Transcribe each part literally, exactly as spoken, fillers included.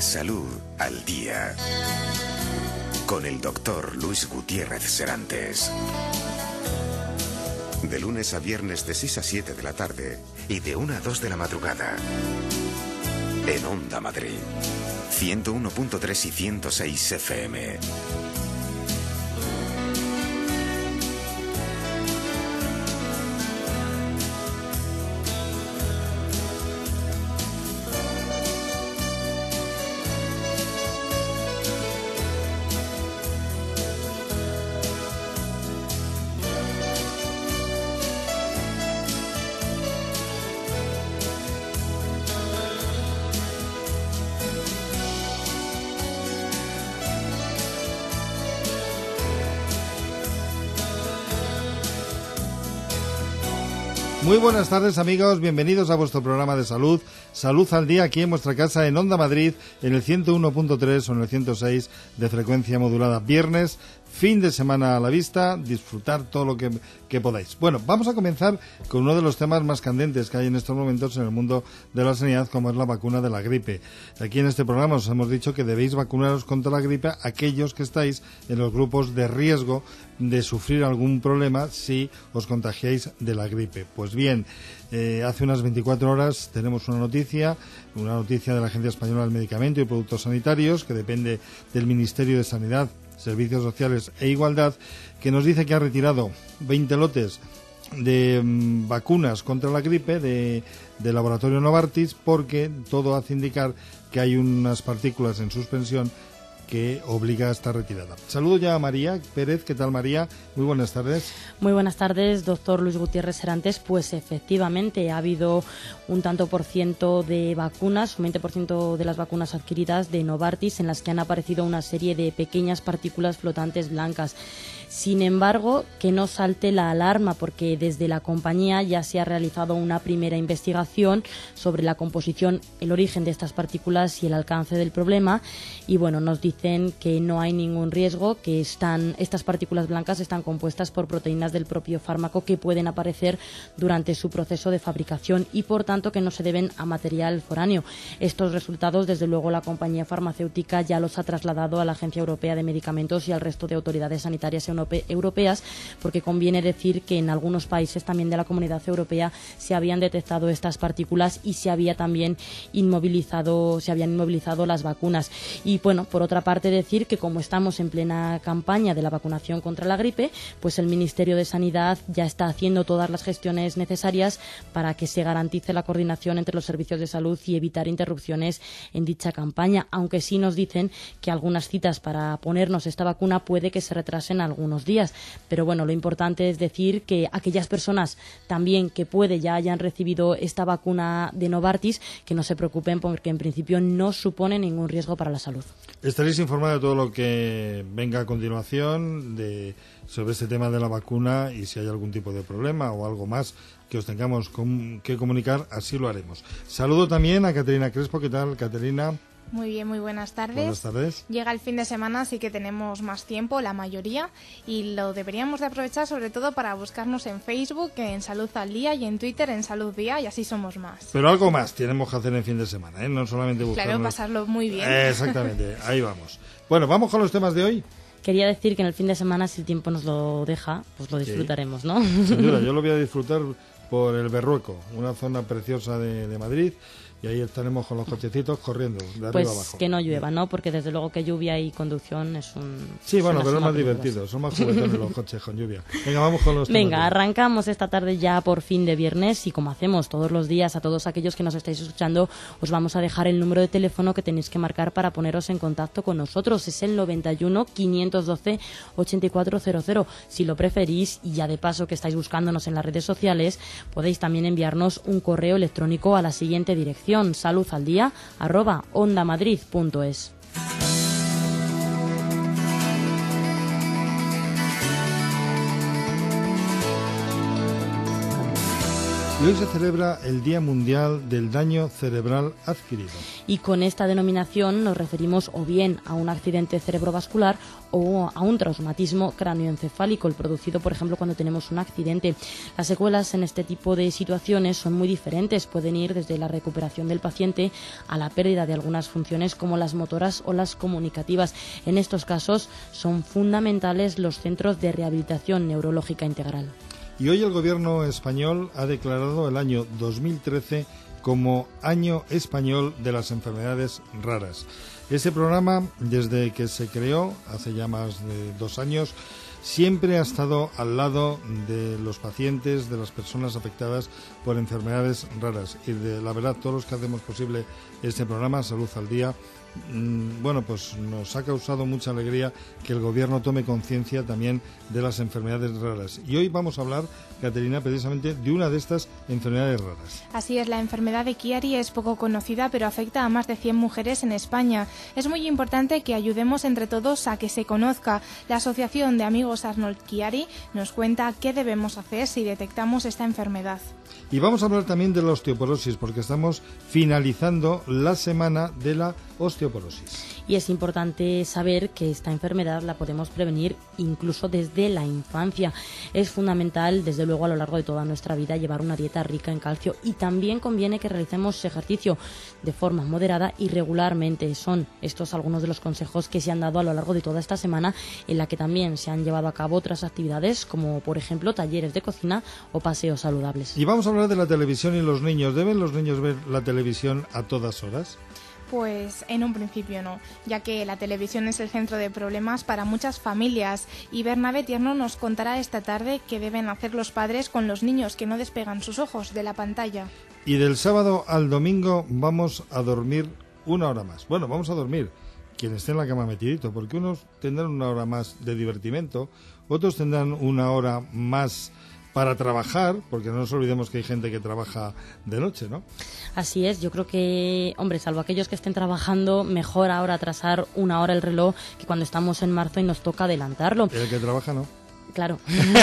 Salud al Día, con el doctor Luis Gutiérrez Serantes. De lunes a viernes de seis a siete de la tarde y de una a dos de la madrugada. En Onda Madrid, ciento uno punto tres y ciento seis F M. Muy buenas tardes, amigos, bienvenidos a vuestro programa de salud, Salud al Día, aquí en vuestra casa en Onda Madrid, en el ciento uno punto tres o en el ciento seis de frecuencia modulada. Viernes, fin de semana a la vista, disfrutar todo lo que, que podáis. Bueno, vamos a comenzar con uno de los temas más candentes que hay en estos momentos en el mundo de la sanidad, como es la vacuna de la gripe. Aquí en este programa os hemos dicho que debéis vacunaros contra la gripe aquellos que estáis en los grupos de riesgo de sufrir algún problema si os contagiáis de la gripe. Pues bien, eh, hace unas veinticuatro horas tenemos una noticia, una noticia de la Agencia Española del Medicamento y Productos Sanitarios, que depende del Ministerio de Sanidad, Servicios Sociales e Igualdad, que nos dice que ha retirado veinte lotes de mm, vacunas contra la gripe de, de laboratorio Novartis, porque todo hace indicar que hay unas partículas en suspensión que obliga a estar retirada. Saludo ya a María Pérez. ¿Qué tal, María? Muy buenas tardes. Muy buenas tardes, doctor Luis Gutiérrez Serantes. Pues efectivamente ha habido un tanto por ciento de vacunas, un veinte por ciento de las vacunas adquiridas de Novartis, en las que han aparecido una serie de pequeñas partículas flotantes blancas. Sin embargo, que no salte la alarma, porque desde la compañía ya se ha realizado una primera investigación sobre la composición, el origen de estas partículas y el alcance del problema. Y bueno, nos dicen que no hay ningún riesgo, que están, estas partículas blancas están compuestas por proteínas del propio fármaco que pueden aparecer durante su proceso de fabricación y por tanto que no se deben a material foráneo. Estos resultados, desde luego, la compañía farmacéutica ya los ha trasladado a la Agencia Europea de Medicamentos y al resto de autoridades sanitarias europeas, porque conviene decir que en algunos países también de la Comunidad Europea se habían detectado estas partículas y se había también inmovilizado, se habían inmovilizado las vacunas. Y bueno, por otra parte decir que como estamos en plena campaña de la vacunación contra la gripe, pues el Ministerio de Sanidad ya está haciendo todas las gestiones necesarias para que se garantice la coordinación entre los servicios de salud y evitar interrupciones en dicha campaña, aunque sí nos dicen que algunas citas para ponernos esta vacuna puede que se retrasen algunos días. Pero bueno, lo importante es decir que aquellas personas también que puede ya hayan recibido esta vacuna de Novartis, que no se preocupen porque en principio no supone ningún riesgo para la salud. Estaréis informados de todo lo que venga a continuación de, sobre este tema de la vacuna, y si hay algún tipo de problema o algo más que os tengamos com- que comunicar, así lo haremos. Saludo también a Caterina Crespo. ¿Qué tal, Caterina? Muy bien, muy buenas tardes. Buenas tardes. Llega el fin de semana, así que tenemos más tiempo, la mayoría, y lo deberíamos de aprovechar sobre todo para buscarnos en Facebook, en Salud al Día, y en Twitter, en Salud Día, y así somos más. Pero algo más tenemos que hacer en fin de semana, ¿eh? No solamente buscarnos... Claro, pasarlo muy bien. Eh, exactamente, ahí vamos. Bueno, ¿vamos con los temas de hoy? Quería decir que en el fin de semana, si el tiempo nos lo deja, pues lo disfrutaremos, sí. ¿no? Sin duda, yo lo voy a disfrutar por el Berrueco, una zona preciosa de, de Madrid. Y ahí estaremos con los cochecitos corriendo de arriba pues abajo. Que no llueva, ¿no? Porque desde luego que lluvia y conducción es un... Sí, bueno, pero es más peligrosa. divertido. Son más juguetones los coches con lluvia. Venga, vamos con los... Venga, arrancamos esta tarde ya por fin de viernes, y como hacemos todos los días, a todos aquellos que nos estáis escuchando, os vamos a dejar el número de teléfono que tenéis que marcar para poneros en contacto con nosotros. Es el noventa y uno, quinientos doce, ochenta y cuatro cero cero. Si lo preferís, y ya de paso que estáis buscándonos en las redes sociales, podéis también enviarnos un correo electrónico a la siguiente dirección: saludaldía arroba ondamadrid punto es. Y hoy se celebra el Día Mundial del Daño Cerebral Adquirido. Y con esta denominación nos referimos o bien a un accidente cerebrovascular o a un traumatismo cráneoencefálico, el producido, por ejemplo, cuando tenemos un accidente. Las secuelas en este tipo de situaciones son muy diferentes. Pueden ir desde la recuperación del paciente a la pérdida de algunas funciones como las motoras o las comunicativas. En estos casos son fundamentales los centros de rehabilitación neurológica integral. Y hoy el Gobierno español ha declarado el año dos mil trece como Año Español de las Enfermedades Raras. Este programa, desde que se creó, hace ya más de dos años, siempre ha estado al lado de los pacientes, de las personas afectadas por enfermedades raras. Y de la verdad, todos los que hacemos posible este programa, Salud al Día, bueno, pues nos ha causado mucha alegría que el Gobierno tome conciencia también de las enfermedades raras. Y hoy vamos a hablar, Caterina, precisamente de una de estas enfermedades raras. Así es, la enfermedad de Chiari es poco conocida, pero afecta a más de cien mujeres en España. Es muy importante que ayudemos entre todos a que se conozca. La Asociación de Amigos Arnold Chiari nos cuenta qué debemos hacer si detectamos esta enfermedad. Y vamos a hablar también de la osteoporosis, porque estamos finalizando la semana de la osteoporosis. Y es importante saber que esta enfermedad la podemos prevenir incluso desde la infancia. Es fundamental, desde luego, a lo largo de toda nuestra vida llevar una dieta rica en calcio, y también conviene que realicemos ejercicio de forma moderada y regularmente. Son estos algunos de los consejos que se han dado a lo largo de toda esta semana, en la que también se han llevado a cabo otras actividades, como por ejemplo talleres de cocina o paseos saludables. Y vamos a hablar de la televisión y los niños. ¿Deben los niños ver la televisión a todas horas? Pues en un principio no, ya que la televisión es el centro de problemas para muchas familias, y Bernabé Tierno nos contará esta tarde qué deben hacer los padres con los niños que no despegan sus ojos de la pantalla. Y del sábado al domingo vamos a dormir una hora más. Bueno, vamos a dormir quien esté en la cama metidito, porque unos tendrán una hora más de divertimento, otros tendrán una hora más para trabajar, porque no nos olvidemos que hay gente que trabaja de noche, ¿no? Así es, yo creo que, hombre, salvo aquellos que estén trabajando, mejor ahora atrasar una hora el reloj que cuando estamos en marzo y nos toca adelantarlo. El que trabaja no. Claro.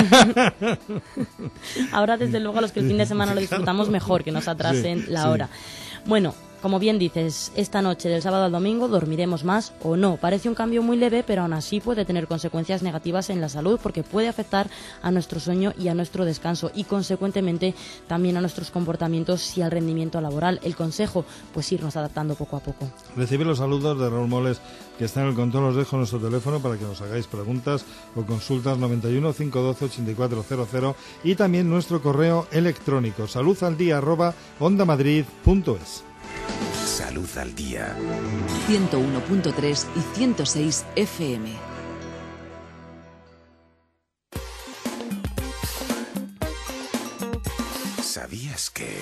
Ahora, desde luego, a los que el fin de semana lo disfrutamos, mejor que nos atrasen sí, la sí. hora. Bueno, como bien dices, esta noche del sábado al domingo dormiremos más o no. Parece un cambio muy leve, pero aún así puede tener consecuencias negativas en la salud, porque puede afectar a nuestro sueño y a nuestro descanso, y consecuentemente también a nuestros comportamientos y al rendimiento laboral. El consejo, pues irnos adaptando poco a poco. Recibe los saludos de Raúl Moles, que está en el control. Os dejo nuestro teléfono para que nos hagáis preguntas o consultas, noventa y uno, cinco uno dos, ochenta y cuatro cero cero, y también nuestro correo electrónico saludaldía arroba onda madrid punto es. Salud al Día. ciento uno punto tres y ciento seis F M. ¿Sabías que...?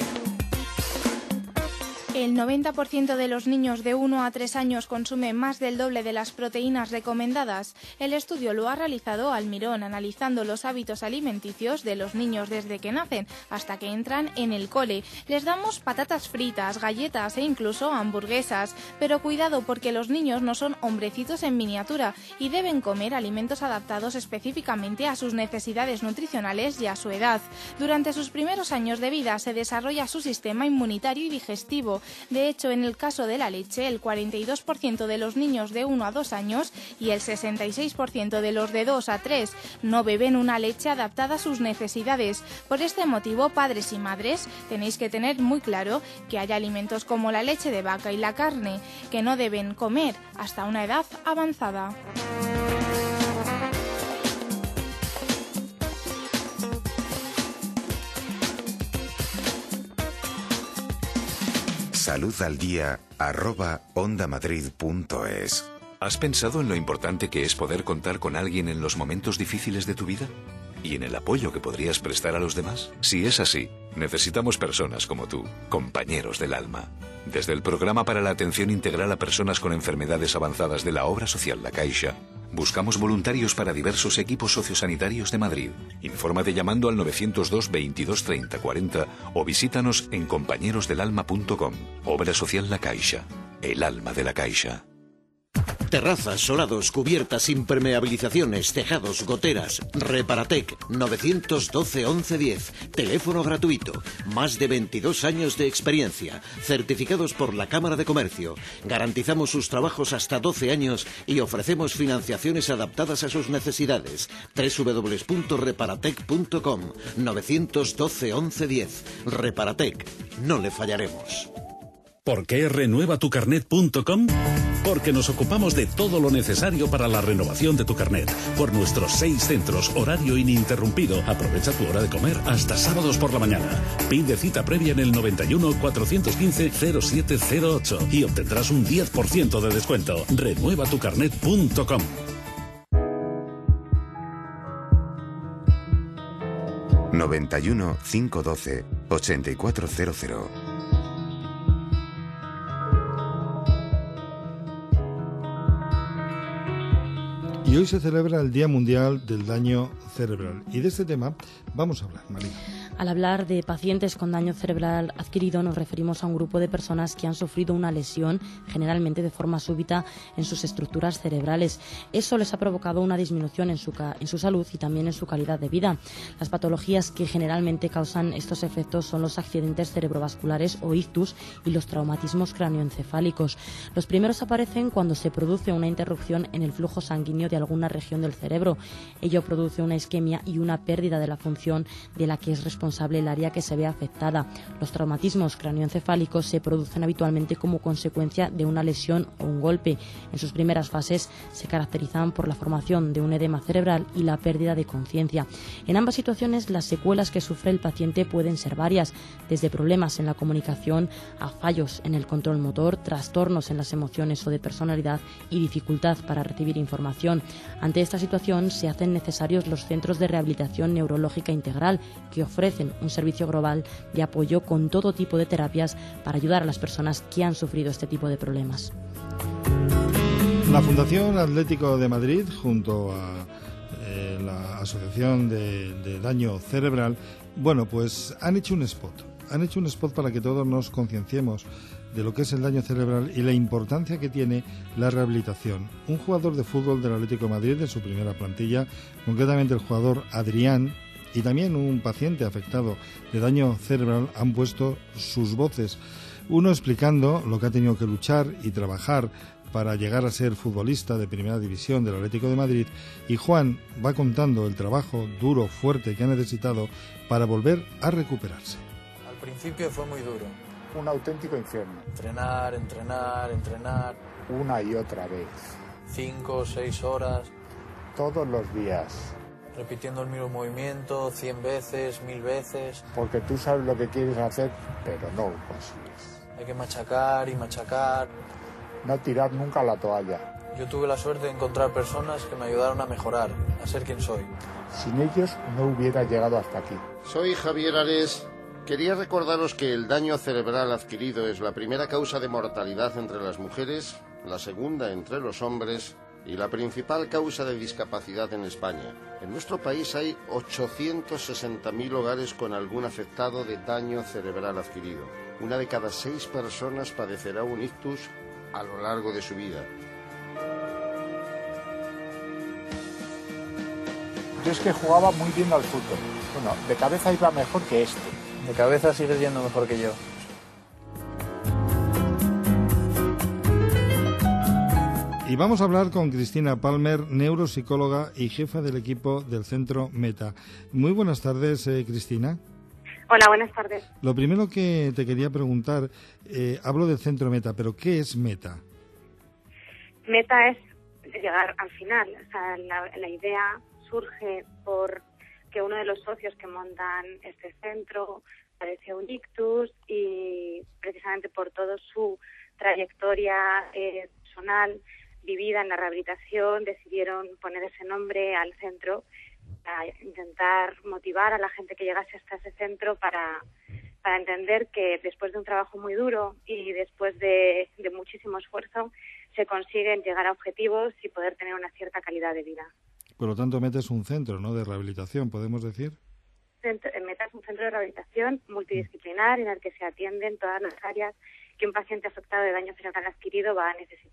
El noventa por ciento de los niños de uno a tres años consume más del doble de las proteínas recomendadas. El estudio lo ha realizado Almirón, analizando los hábitos alimenticios de los niños desde que nacen hasta que entran en el cole. Les damos patatas fritas, galletas e incluso hamburguesas. Pero cuidado, porque los niños no son hombrecitos en miniatura y deben comer alimentos adaptados específicamente a sus necesidades nutricionales y a su edad. Durante sus primeros años de vida se desarrolla su sistema inmunitario y digestivo. De hecho, en el caso de la leche, el cuarenta y dos por ciento de los niños de uno a dos años y el sesenta y seis por ciento de los de dos a tres no beben una leche adaptada a sus necesidades. Por este motivo, padres y madres, tenéis que tener muy claro que hay alimentos como la leche de vaca y la carne que no deben comer hasta una edad avanzada. Salud al Día arroba onda madrid punto es. ¿Has pensado en lo importante que es poder contar con alguien en los momentos difíciles de tu vida? ¿Y en el apoyo que podrías prestar a los demás? Si es así, necesitamos personas como tú, compañeros del alma. Desde el Programa para la Atención Integral a Personas con Enfermedades Avanzadas de la Obra Social La Caixa, buscamos voluntarios para diversos equipos sociosanitarios de Madrid. Infórmate llamando al novecientos dos, veintidós, treinta, cuarenta o visítanos en compañeros del alma punto com. Obra Social La Caixa, el alma de la Caixa. Terrazas, solados, cubiertas, impermeabilizaciones, tejados, goteras. Reparatec, novecientos doce once diez. Teléfono gratuito. Más de veintidós años de experiencia. Certificados por la Cámara de Comercio. Garantizamos sus trabajos hasta doce años y ofrecemos financiaciones adaptadas a sus necesidades. doble u doble u doble u punto reparatec punto com. novecientos doce once diez. Reparatec. No le fallaremos. ¿Por qué renueva tu carnet punto com? Porque nos ocupamos de todo lo necesario para la renovación de tu carnet. Por nuestros seis centros, horario ininterrumpido. Aprovecha tu hora de comer hasta sábados por la mañana. Pide cita previa en el noventa y uno, cuatrocientos quince, cero siete cero ocho y obtendrás un diez por ciento de descuento. renueva tu carnet punto com. noventa y uno, quinientos doce, ochenta y cuatro cero cero. Y hoy se celebra el Día Mundial del Daño Cerebral. Y de este tema vamos a hablar, María. Al hablar de pacientes con daño cerebral adquirido, nos referimos a un grupo de personas que han sufrido una lesión, generalmente de forma súbita, en sus estructuras cerebrales. Eso les ha provocado una disminución en su, en su salud y también en su calidad de vida. Las patologías que generalmente causan estos efectos son los accidentes cerebrovasculares o ictus y los traumatismos cráneoencefálicos. Los primeros aparecen cuando se produce una interrupción en el flujo sanguíneo de alguna región del cerebro. Ello produce una isquemia y una pérdida de la función de la que es responsable el área que se ve afectada. Los traumatismos cráneoencefálicos se producen habitualmente como consecuencia de una lesión o un golpe. En sus primeras fases se caracterizan por la formación de un edema cerebral y la pérdida de conciencia. En ambas situaciones, las secuelas que sufre el paciente pueden ser varias, desde problemas en la comunicación a fallos en el control motor, trastornos en las emociones o de personalidad y dificultad para recibir información. Ante esta situación se hacen necesarios los centros de rehabilitación neurológica integral, que ofrecen un servicio global de apoyo con todo tipo de terapias para ayudar a las personas que han sufrido este tipo de problemas. La Fundación Atlético de Madrid, junto a eh, la Asociación de, de Daño Cerebral, bueno, pues han hecho un spot. Han hecho un spot para que todos nos concienciemos de lo que es el daño cerebral y la importancia que tiene la rehabilitación. Un jugador de fútbol del Atlético de Madrid, de su primera plantilla, concretamente el jugador Adrián, y también un paciente afectado de daño cerebral, han puesto sus voces. Uno explicando lo que ha tenido que luchar y trabajar para llegar a ser futbolista de primera división del Atlético de Madrid, y Juan va contando el trabajo duro, fuerte que ha necesitado para volver a recuperarse. Al principio fue muy duro. Un auténtico infierno. Entrenar, entrenar, entrenar. Una y otra vez. Cinco, seis horas. Todos los días. Repitiendo el mismo movimiento cien veces, mil veces. Porque tú sabes lo que quieres hacer, pero no lo consigues. Hay que machacar y machacar. No tirar nunca la toalla. Yo tuve la suerte de encontrar personas que me ayudaron a mejorar, a ser quien soy. Sin ellos no hubiera llegado hasta aquí. Soy Javier Ares. Quería recordaros que el daño cerebral adquirido es la primera causa de mortalidad entre las mujeres, la segunda entre los hombres y la principal causa de discapacidad en España. En nuestro país hay ochocientos sesenta mil hogares con algún afectado de daño cerebral adquirido. Una de cada seis personas padecerá un ictus a lo largo de su vida. Yo es que jugaba muy bien al fútbol. Bueno, de cabeza iba mejor que este. De cabeza sigues yendo mejor que yo. Y vamos a hablar con Cristina Palmer, neuropsicóloga y jefa del equipo del Centro Meta. Muy buenas tardes, eh, Cristina. Hola, buenas tardes. Lo primero que te quería preguntar, eh, hablo del Centro Meta, pero ¿qué es Meta? Meta es llegar al final. O sea, la, la idea surge por que uno de los socios que montan este centro padeció un ictus y precisamente por toda su trayectoria eh, personal vivida en la rehabilitación decidieron poner ese nombre al centro para intentar motivar a la gente que llegase hasta ese centro para, para entender que después de un trabajo muy duro y después de, de muchísimo esfuerzo se consiguen llegar a objetivos y poder tener una cierta calidad de vida. Por lo tanto, Meta es un centro, ¿no?, de rehabilitación, ¿podemos decir? Meta es un centro de rehabilitación multidisciplinar en el que se atienden todas las áreas que un paciente afectado de daño cerebral adquirido va a necesitar.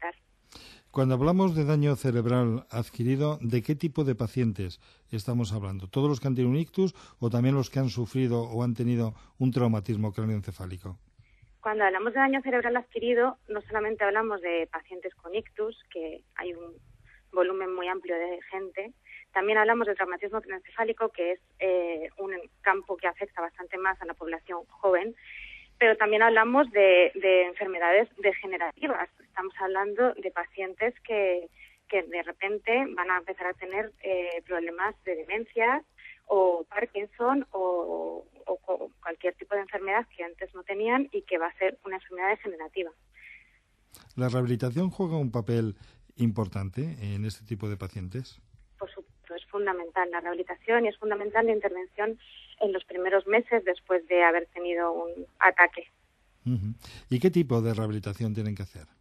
Cuando hablamos de daño cerebral adquirido, ¿de qué tipo de pacientes estamos hablando? ¿Todos los que han tenido un ictus o también los que han sufrido o han tenido un traumatismo cráneoencefálico? Cuando hablamos de daño cerebral adquirido, no solamente hablamos de pacientes con ictus, que hay un volumen muy amplio de gente, también hablamos de traumatismo craneoencefálico, que es eh, un campo que afecta bastante más a la población joven, pero también hablamos de, de enfermedades degenerativas. Estamos hablando de pacientes que, que de repente van a empezar a tener eh, problemas de demencia o Parkinson o, o, o cualquier tipo de enfermedad que antes no tenían y que va a ser una enfermedad degenerativa. ¿La rehabilitación juega un papel importante en este tipo de pacientes? Por supuesto, es fundamental la rehabilitación y es fundamental la intervención en los primeros meses después de haber tenido un ataque. Uh-huh. ¿Y qué tipo de rehabilitación tienen que hacer?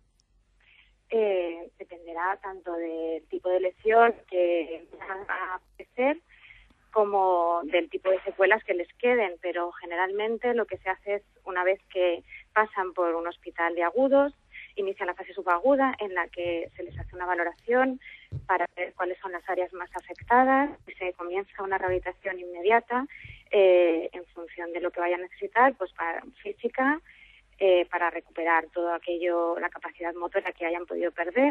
Eh, dependerá tanto del tipo de lesión que van a aparecer como del tipo de secuelas que les queden, pero generalmente lo que se hace es, una vez que pasan por un hospital de agudos, inician la fase subaguda en la que se les hace una valoración para ver cuáles son las áreas más afectadas y se comienza una rehabilitación inmediata eh, en función de lo que vayan a necesitar, pues para física, eh, para recuperar todo aquello, la capacidad motora que hayan podido perder.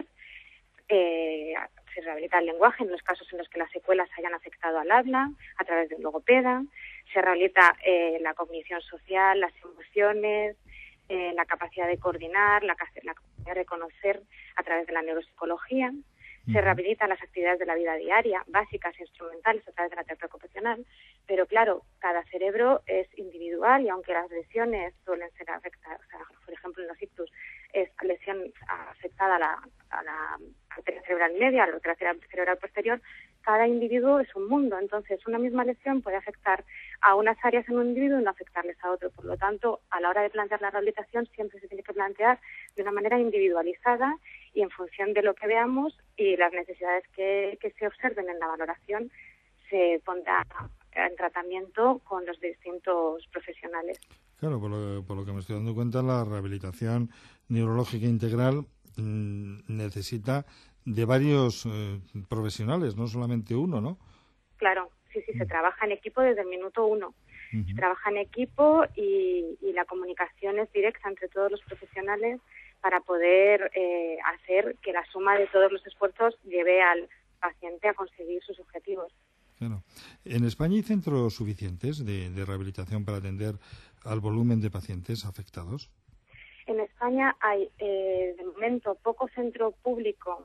Eh, se rehabilita el lenguaje en los casos en los que las secuelas hayan afectado al habla a través de un logopeda, se rehabilita eh, la cognición social, las emociones, eh, la capacidad de coordinar, la, la capacidad de reconocer a través de la neuropsicología, se rehabilitan las actividades de la vida diaria, básicas e instrumentales a través de la terapia ocupacional, pero claro, cada cerebro es individual y aunque las lesiones suelen ser afectadas, o sea, por ejemplo en los ictus es lesión afectada a la, a la arteria cerebral media, a la arteria cerebral posterior, cada individuo es un mundo, entonces una misma lesión puede afectar a unas áreas en un individuo y no afectarles a otro, por lo tanto, a la hora de plantear la rehabilitación siempre se tiene que plantear de una manera individualizada y en función de lo que veamos y las necesidades que, que se observen en la valoración, se pondrá en tratamiento con los distintos profesionales. Claro, por lo, por lo que me estoy dando cuenta, la rehabilitación neurológica integral mmm, necesita de varios eh, profesionales, no solamente uno, ¿no? Claro, sí, sí, se trabaja en equipo desde el minuto uno. Uh-huh. Se trabaja en equipo y, y la comunicación es directa entre todos los profesionales para poder eh, hacer que la suma de todos los esfuerzos lleve al paciente a conseguir sus objetivos. Claro. ¿En España hay centros suficientes de, de rehabilitación para atender al volumen de pacientes afectados? En España hay, eh, de momento, poco centro público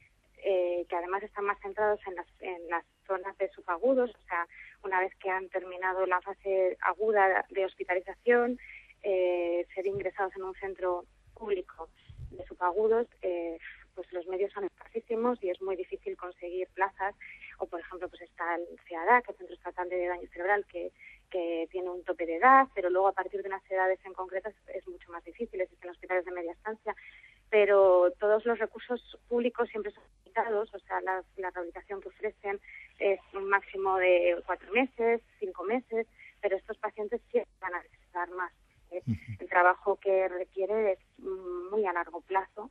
eh, que además están más centrados en las, en las zonas de subagudos, o sea, una vez que han terminado la fase aguda de hospitalización, eh, ser ingresados en un centro público de subagudos, eh, pues los medios son escasísimos y es muy difícil conseguir plazas. O, por ejemplo, pues está el C A D A, que es el Centro Estatal de Daño Cerebral, que, que tiene un tope de edad, pero luego a partir de unas edades en concreto es, es mucho más difícil, existen hospitales de media estancia, pero todos los recursos públicos siempre son limitados, o sea, la, la rehabilitación que ofrecen es un máximo de cuatro meses, cinco meses, pero estos pacientes siempre van a necesitar más. ¿eh? El trabajo que requiere es muy a largo plazo.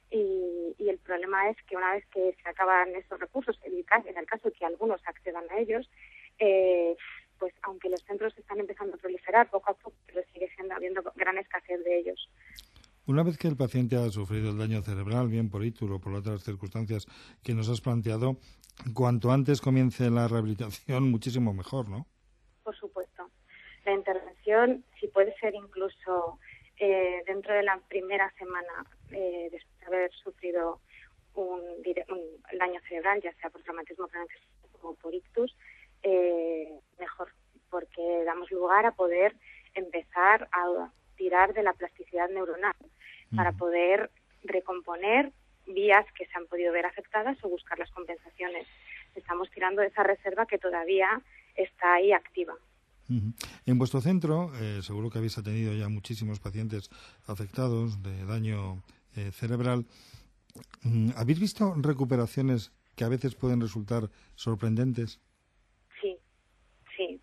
Y, y el problema es que una vez que se acaban esos recursos, en el caso, en el caso de que algunos accedan a ellos, eh, pues aunque los centros están empezando a proliferar poco a poco, pero sigue siendo habiendo gran escasez de ellos. Una vez que el paciente ha sufrido el daño cerebral, bien por ictus o por otras circunstancias que nos has planteado, cuanto antes comience la rehabilitación, muchísimo mejor, ¿no? Por supuesto. La intervención, si puede ser incluso eh, dentro de la primera semana eh, después de haber sufrido un, un daño cerebral, ya sea por traumatismo craneoencefálico o por ictus, eh, mejor, porque damos lugar a poder empezar a tirar de la plasticidad neuronal mm. para poder recomponer vías que se han podido ver afectadas o buscar las compensaciones. Estamos tirando de esa reserva que todavía está ahí activa. Uh-huh. En vuestro centro, eh, seguro que habéis atendido ya muchísimos pacientes afectados de daño eh, cerebral. ¿Habéis visto recuperaciones que a veces pueden resultar sorprendentes? Sí, sí.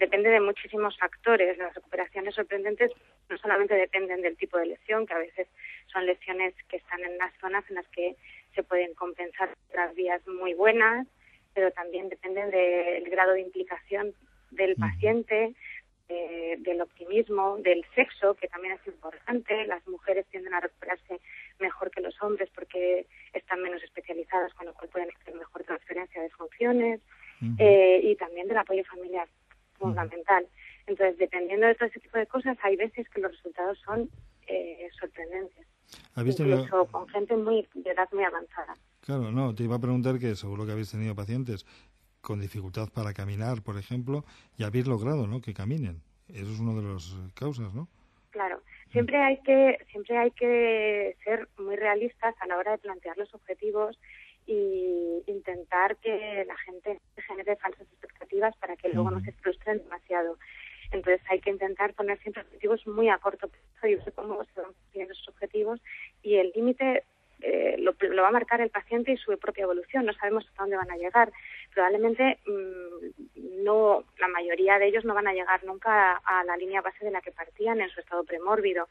depende de muchísimos factores. Las recuperaciones sorprendentes no solamente dependen del tipo de lesión, que a veces son lesiones que están en las zonas en las que se pueden compensar otras vías muy buenas, pero también dependen del grado de implicación del paciente, eh, del optimismo, del sexo, que también es importante. Las mujeres tienden a recuperarse mejor que los hombres porque están menos especializadas, con lo cual pueden hacer mejor transferencia de funciones, uh-huh. eh, y también del apoyo familiar, fundamental. Entonces, dependiendo de todo ese tipo de cosas, hay veces que los resultados son eh, sorprendentes. ¿Habéis Incluso tenido... con gente muy de edad muy avanzada. Claro, no, te iba a preguntar que seguro que habéis tenido pacientes con dificultad para caminar, por ejemplo, y habéis logrado, ¿no?, que caminen. Eso es una de las causas, ¿no? Claro. Siempre hay que siempre hay que ser muy realistas a la hora de plantear los objetivos y intentar que la gente genere falsas expectativas para que luego uh-huh. no se frustren demasiado. Entonces hay que intentar poner siempre objetivos muy a corto plazo y ver cómo se van cumpliendo esos objetivos, y el límite eh, lo, lo va a marcar el paciente y su propia evolución. No sabemos hasta dónde van a llegar. Probablemente mmm, no, la mayoría de ellos no van a llegar nunca a, a la línea base de la que partían en su estado premórbido,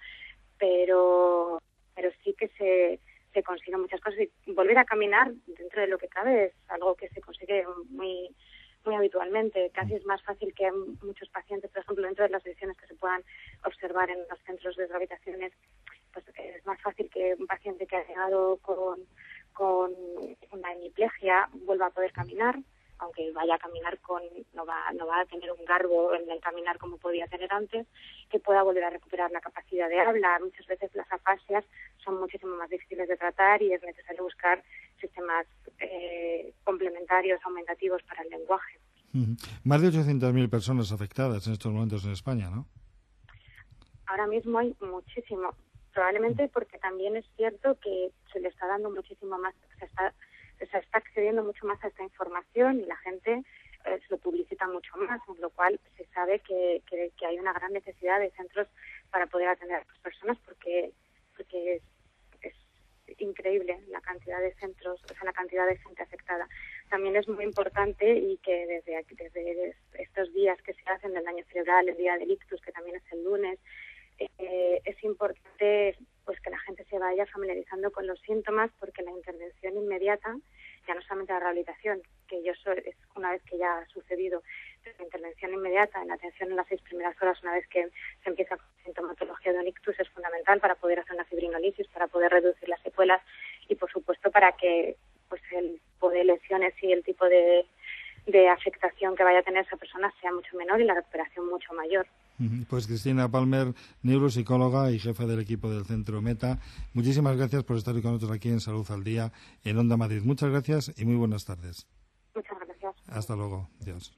pero pero sí que se se consiguen muchas cosas, y volver a caminar dentro de lo que cabe es algo que se consigue muy muy habitualmente. Casi es más fácil que muchos pacientes, por ejemplo, dentro de las lesiones que se puedan observar en los centros de rehabilitaciones, pues es más fácil que un paciente que ha llegado con, con una hemiplegia vuelva a poder caminar, aunque vaya a caminar con, no va, no va a tener un garbo en el caminar como podía tener antes, que pueda volver a recuperar la capacidad de hablar. Muchas veces las afasias son muchísimo más difíciles de tratar y es necesario buscar sistemas eh, complementarios, aumentativos para el lenguaje. Uh-huh. Más de ochocientas mil personas afectadas en estos momentos en España, ¿no? Ahora mismo hay muchísimo, probablemente porque también es cierto que se le está dando muchísimo más, se está, se está accediendo mucho más a esta información y la gente eh, se lo publicita mucho más, con lo cual se sabe que, que, que hay una gran necesidad de centros para poder atender a las personas, porque porque es, es increíble la cantidad de centros, o sea, la cantidad de gente afectada. También es muy importante, y que desde, desde estos días que se hacen del daño cerebral, el día del ictus, que también es el lunes, eh, es importante pues que la gente se vaya familiarizando con los síntomas, porque la intervención inmediata, ya no solamente la rehabilitación, que yo soy, es una vez que ya ha sucedido, pero la intervención inmediata en la atención en las seis primeras horas, una vez que se empieza con sintomatología de un ictus, es fundamental para poder hacer una fibrinolisis, para poder reducir las secuelas y, por supuesto, para que pues el tipo de lesiones y el tipo de, de afectación que vaya a tener esa persona sea mucho menor y la recuperación mucho mayor. Pues Cristina Palmer, neuropsicóloga y jefa del equipo del Centro Meta, muchísimas gracias por estar con nosotros aquí en Salud al Día en Onda Madrid. Muchas gracias y muy buenas tardes. Muchas gracias. Hasta luego. Adiós.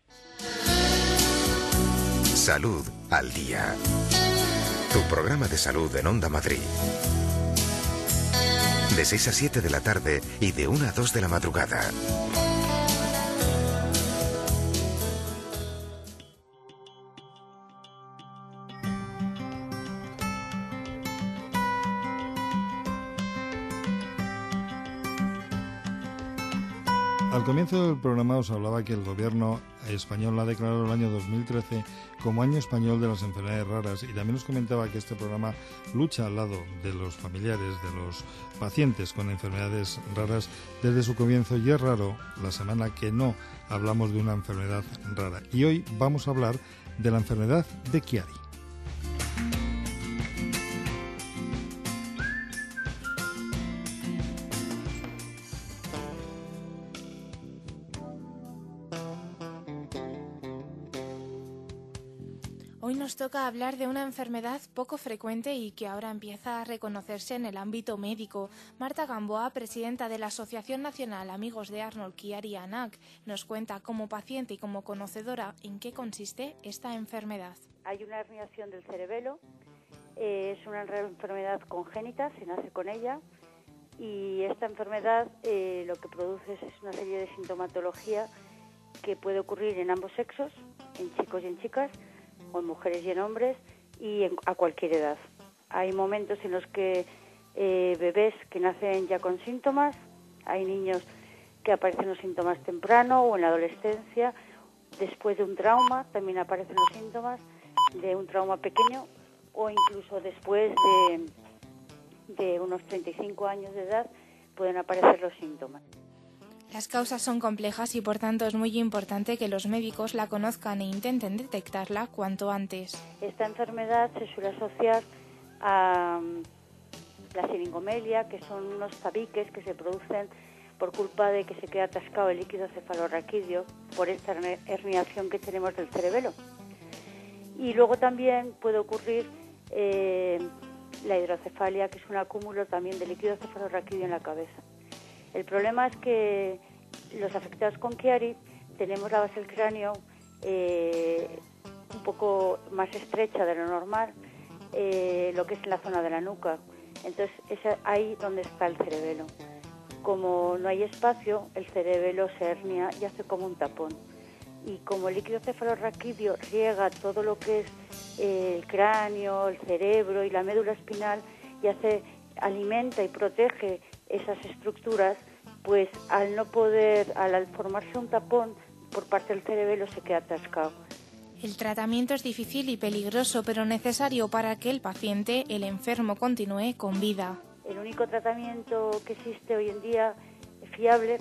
Salud al Día. Tu programa de salud en Onda Madrid. De seis a siete de la tarde y de una a dos de la madrugada. Al comienzo del programa os hablaba que el gobierno español ha declarado el año dos mil trece como año español de las enfermedades raras, y también os comentaba que este programa lucha al lado de los familiares, de los pacientes con enfermedades raras desde su comienzo, y es raro la semana que no hablamos de una enfermedad rara. Y hoy vamos a hablar de la enfermedad de Chiari. Hoy nos toca hablar de una enfermedad poco frecuente y que ahora empieza a reconocerse en el ámbito médico. Marta Gamboa, presidenta de la Asociación Nacional Amigos de Arnold Chiari ANAC, nos cuenta como paciente y como conocedora en qué consiste esta enfermedad. Hay una herniación del cerebelo, eh, es una enfermedad congénita, se nace con ella, y esta enfermedad eh, lo que produce es una serie de sintomatología que puede ocurrir en ambos sexos, en chicos y en chicas, o en mujeres y en hombres, y en, a cualquier edad. Hay momentos en los que eh, bebés que nacen ya con síntomas, hay niños que aparecen los síntomas temprano o en la adolescencia, después de un trauma, también aparecen los síntomas de un trauma pequeño, o incluso después de, de unos treinta y cinco años de edad pueden aparecer los síntomas. Las causas son complejas y por tanto es muy importante que los médicos la conozcan e intenten detectarla cuanto antes. Esta enfermedad se suele asociar a la siringomelia, que son unos tabiques que se producen por culpa de que se queda atascado el líquido cefalorraquídeo por esta herniación que tenemos del cerebelo. Y luego también puede ocurrir eh, la hidrocefalia, que es un acúmulo también de líquido cefalorraquídeo en la cabeza. El problema es que los afectados con Chiari tenemos la base del cráneo eh, un poco más estrecha de lo normal, eh, lo que es en la zona de la nuca. Entonces es ahí donde está el cerebelo. Como no hay espacio, el cerebelo se hernia y hace como un tapón. Y como el líquido cefalorraquídeo riega todo lo que es eh, el cráneo, el cerebro y la médula espinal y hace, alimenta y protege esas estructuras, pues al no poder, al formarse un tapón por parte del cerebelo se queda atascado. El tratamiento es difícil y peligroso, pero necesario para que el paciente, el enfermo, continúe con vida. El único tratamiento que existe hoy en día fiable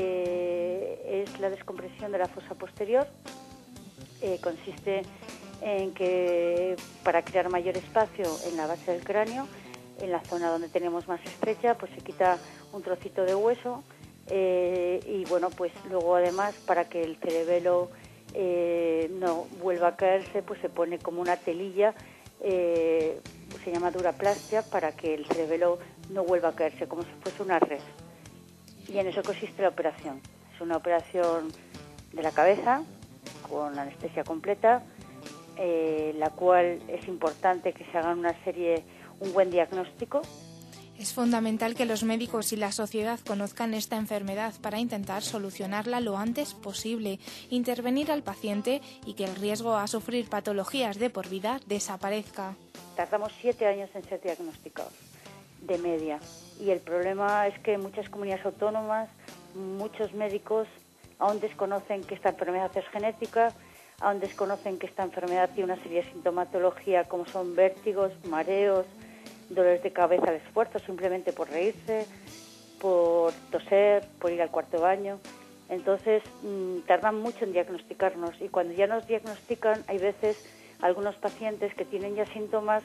eh, es la descompresión de la fosa posterior. Eh, consiste en que para crear mayor espacio en la base del cráneo, en la zona donde tenemos más estrecha, pues se quita un trocito de hueso eh, y bueno, pues luego además para que el cerebelo eh, no vuelva a caerse, pues se pone como una telilla, eh, se llama duraplastia, para que el cerebelo no vuelva a caerse, como si fuese una red. Y en eso consiste la operación. Es una operación de la cabeza con anestesia completa, eh, la cual es importante que se haga una serie, un buen diagnóstico. Es fundamental que los médicos y la sociedad conozcan esta enfermedad para intentar solucionarla lo antes posible, intervenir al paciente y que el riesgo a sufrir patologías de por vida desaparezca. Tardamos siete años en ser diagnosticados, de media. Y el problema es que en muchas comunidades autónomas, muchos médicos aún desconocen que esta enfermedad es genética, aún desconocen que esta enfermedad tiene una serie de sintomatología como son vértigos, mareos, dolores de cabeza al esfuerzo simplemente por reírse, por toser, por ir al cuarto baño. Entonces mmm, tardan mucho en diagnosticarnos y cuando ya nos diagnostican hay veces algunos pacientes que tienen ya síntomas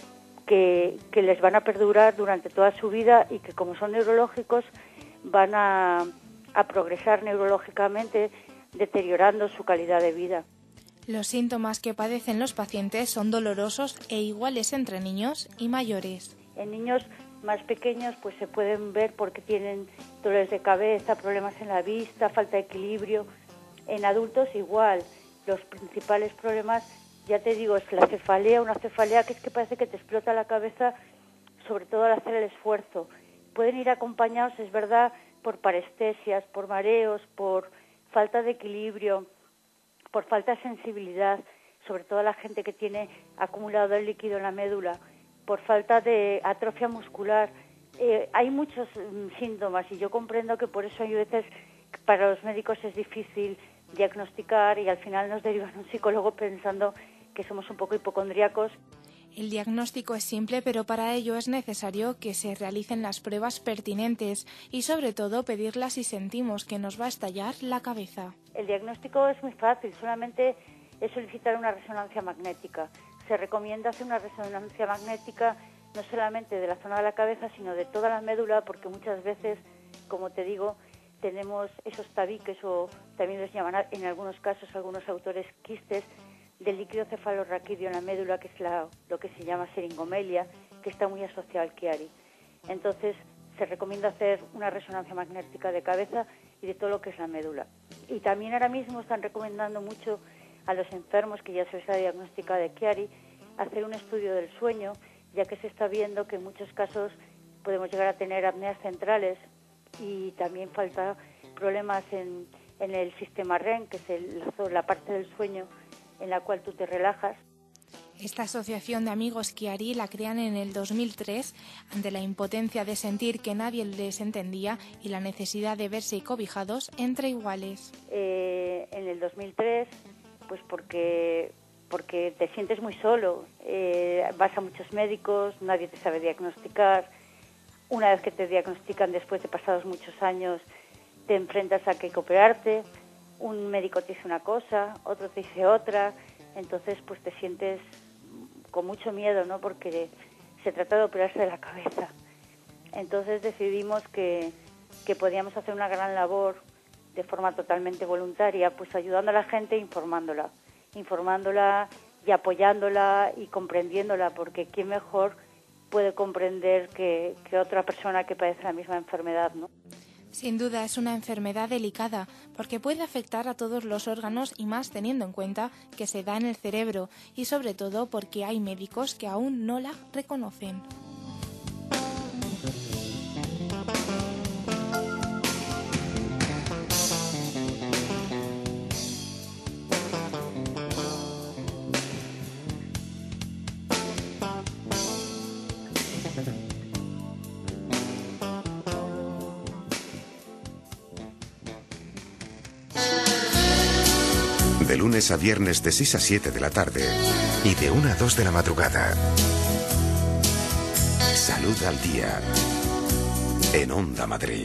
que, que les van a perdurar durante toda su vida y que como son neurológicos van a, a progresar neurológicamente deteriorando su calidad de vida. Los síntomas que padecen los pacientes son dolorosos e iguales entre niños y mayores. En niños más pequeños pues se pueden ver porque tienen dolores de cabeza, problemas en la vista, falta de equilibrio. En adultos igual. Los principales problemas, ya te digo, es la cefalea, una cefalea que es que parece que te explota la cabeza, sobre todo al hacer el esfuerzo. Pueden ir acompañados, es verdad, por parestesias, por mareos, por falta de equilibrio, por falta de sensibilidad, sobre todo la gente que tiene acumulado el líquido en la médula, por falta de atrofia muscular. Eh, hay muchos mm, síntomas y yo comprendo que por eso hay veces para los médicos es difícil diagnosticar y al final nos derivan a un psicólogo pensando que somos un poco hipocondríacos. El diagnóstico es simple, pero para ello es necesario que se realicen las pruebas pertinentes y sobre todo pedirlas si sentimos que nos va a estallar la cabeza. El diagnóstico es muy fácil, solamente es solicitar una resonancia magnética. Se recomienda hacer una resonancia magnética no solamente de la zona de la cabeza, sino de toda la médula, porque muchas veces, como te digo, tenemos esos tabiques o también les llaman en algunos casos algunos autores quistes del líquido cefalorraquídeo en la médula, que es la, lo que se llama siringomelia, que está muy asociado al Chiari. Entonces, se recomienda hacer una resonancia magnética de cabeza y de todo lo que es la médula. Y también ahora mismo están recomendando mucho a los enfermos que ya se les ha diagnosticado de Chiari hacer un estudio del sueño, ya que se está viendo que en muchos casos podemos llegar a tener apneas centrales y también falta problemas en, en el sistema R E M, que es el, la parte del sueño en la cual tú te relajas. Esta asociación de amigos Chiari la crean en el dos mil tres ante la impotencia de sentir que nadie les entendía y la necesidad de verse cobijados entre iguales. Eh, en el dos mil tres, pues porque, porque te sientes muy solo, eh, vas a muchos médicos, nadie te sabe diagnosticar, una vez que te diagnostican después de pasados muchos años, te enfrentas a que hay que operarte, un médico te dice una cosa, otro te dice otra, entonces pues te sientes con mucho miedo, ¿no? Porque se trata de operarse de la cabeza. Entonces decidimos que, que podíamos hacer una gran labor de forma totalmente voluntaria, pues ayudando a la gente e informándola, informándola y apoyándola y comprendiéndola, porque ¿quién mejor puede comprender que, que otra persona que padece la misma enfermedad, ¿no? Sin duda es una enfermedad delicada porque puede afectar a todos los órganos y más teniendo en cuenta que se da en el cerebro y sobre todo porque hay médicos que aún no la reconocen. De lunes a viernes de seis a siete de la tarde y de una a dos de la madrugada. Salud al día en Onda Madrid.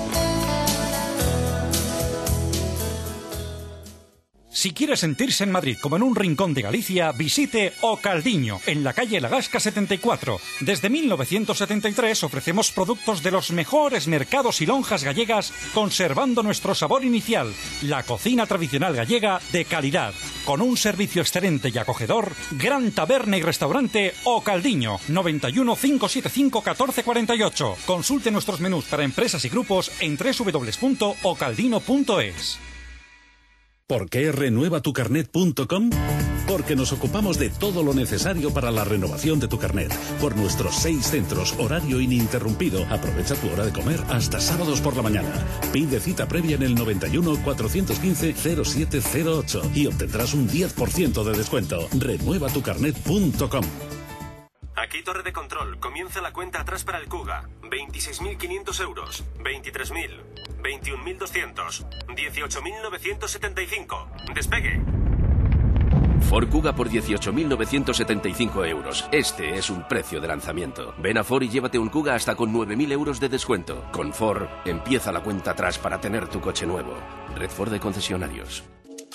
Si quiere sentirse en Madrid como en un rincón de Galicia, visite O Caldiño, en la calle La Gasca setenta y cuatro. Desde mil novecientos setenta y tres ofrecemos productos de los mejores mercados y lonjas gallegas, conservando nuestro sabor inicial, la cocina tradicional gallega de calidad. Con un servicio excelente y acogedor, gran taberna y restaurante O Caldiño, noventa y uno, cinco setenta y cinco, catorce cuarenta y ocho. Consulte nuestros menús para empresas y grupos en doble u doble u doble u punto o caldino punto es. ¿Por qué renueva tu carnet punto com? Porque nos ocupamos de todo lo necesario para la renovación de tu carnet. Por nuestros seis centros, horario ininterrumpido. Aprovecha tu hora de comer hasta sábados por la mañana. Pide cita previa en el noventa y uno, cuatrocientos quince, cero siete cero ocho y obtendrás un diez por ciento de descuento. renueva tu carnet punto com. Aquí Torre de Control. Comienza la cuenta atrás para el Kuga. veintiséis mil quinientos euros. veintitrés mil. veintiún mil doscientos. dieciocho mil novecientos setenta y cinco. Despegue. Ford Kuga por dieciocho mil novecientos setenta y cinco euros. Este es un precio de lanzamiento. Ven a Ford y llévate un Kuga hasta con nueve mil euros de descuento. Con Ford, empieza la cuenta atrás para tener tu coche nuevo. Red Ford de concesionarios.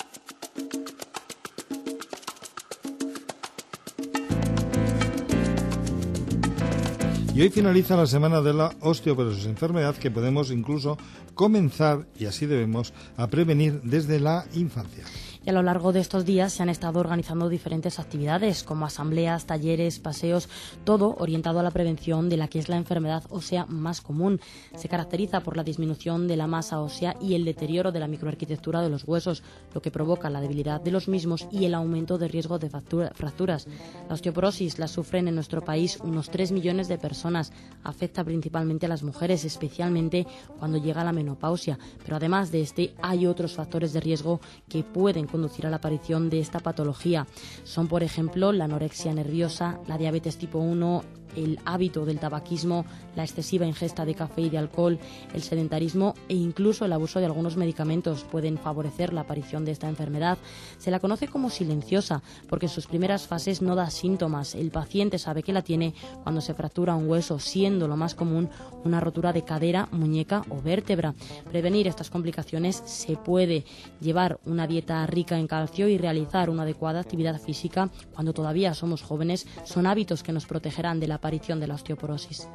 Y hoy finaliza la semana de la osteoporosis, enfermedad que podemos incluso comenzar, y así debemos, a prevenir desde la infancia. Y a lo largo de estos días se han estado organizando diferentes actividades, como asambleas, talleres, paseos, todo orientado a la prevención de la que es la enfermedad ósea más común. Se caracteriza por la disminución de la masa ósea y el deterioro de la microarquitectura de los huesos, lo que provoca la debilidad de los mismos y el aumento de riesgo de fracturas. La osteoporosis la sufren en nuestro país unos tres millones de personas. Afecta principalmente a las mujeres, especialmente cuando llega la menopausia. Pero además de este, hay otros factores de riesgo que pueden conducir a la aparición de esta patología. Son, por ejemplo, la anorexia nerviosa, la diabetes tipo uno, el hábito del tabaquismo, la excesiva ingesta de café y de alcohol, el sedentarismo e incluso el abuso de algunos medicamentos pueden favorecer la aparición de esta enfermedad. Se la conoce como silenciosa porque en sus primeras fases no da síntomas. El paciente sabe que la tiene cuando se fractura un hueso, siendo lo más común una rotura de cadera, muñeca o vértebra. Prevenir estas complicaciones se puede llevar una dieta rica en calcio y realizar una adecuada actividad física cuando todavía somos jóvenes. Son hábitos que nos protegerán de la aparición de la osteoporosis.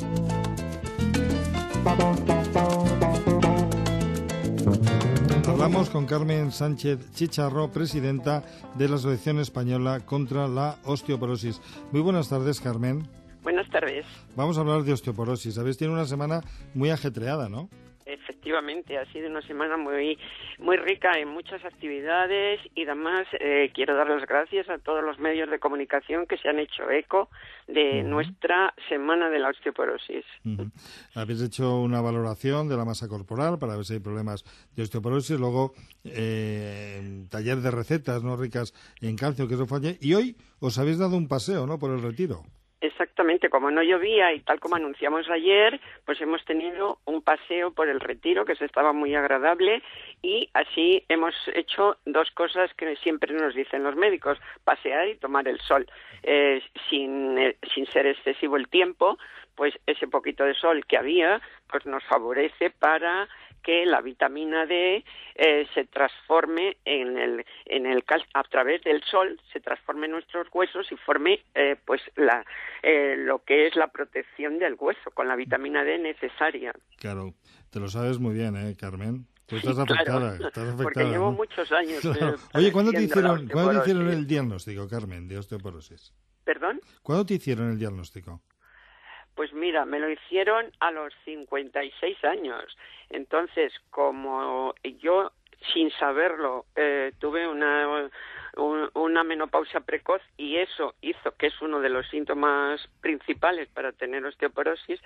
Hablamos con Carmen Sánchez Chicharro, presidenta de la Asociación Española contra la Osteoporosis. Muy buenas tardes, Carmen. Buenas tardes. Vamos a hablar de osteoporosis. Habéis tenido una semana muy ajetreada, ¿no? Efectivamente. efectivamente, ha sido una semana muy muy rica en muchas actividades y además eh, quiero dar las gracias a todos los medios de comunicación que se han hecho eco de uh-huh. nuestra semana de la osteoporosis. Uh-huh. Habéis hecho una valoración de la masa corporal para ver si hay problemas de osteoporosis, luego eh, taller de recetas no ricas en calcio, que eso falla, y hoy os habéis dado un paseo, ¿no?, por el Retiro. Exactamente, como no llovía y tal como anunciamos ayer, pues hemos tenido un paseo por el Retiro que se estaba muy agradable y así hemos hecho dos cosas que siempre nos dicen los médicos, pasear y tomar el sol. Eh, sin, eh, sin ser excesivo el tiempo, pues ese poquito de sol que había pues nos favorece para que la vitamina D eh, se transforme en el en el cal a través del sol, se transforme en nuestros huesos y forme eh, pues la eh, lo que es la protección del hueso con la vitamina D necesaria. Claro, te lo sabes muy bien, ¿eh, Carmen? Tú estás sí, afectada, claro, estás afectada, porque llevo ¿no? muchos años. Claro. Eh, Oye, ¿cuándo te hicieron, ¿cuándo te hicieron el diagnóstico, Carmen, de osteoporosis? ¿Perdón? ¿Cuándo te hicieron el diagnóstico? Pues mira, me lo hicieron a los cincuenta y seis años. Entonces, como yo, sin saberlo, eh, tuve una, un, una menopausia precoz y eso hizo, que es uno de los síntomas principales para tener osteoporosis,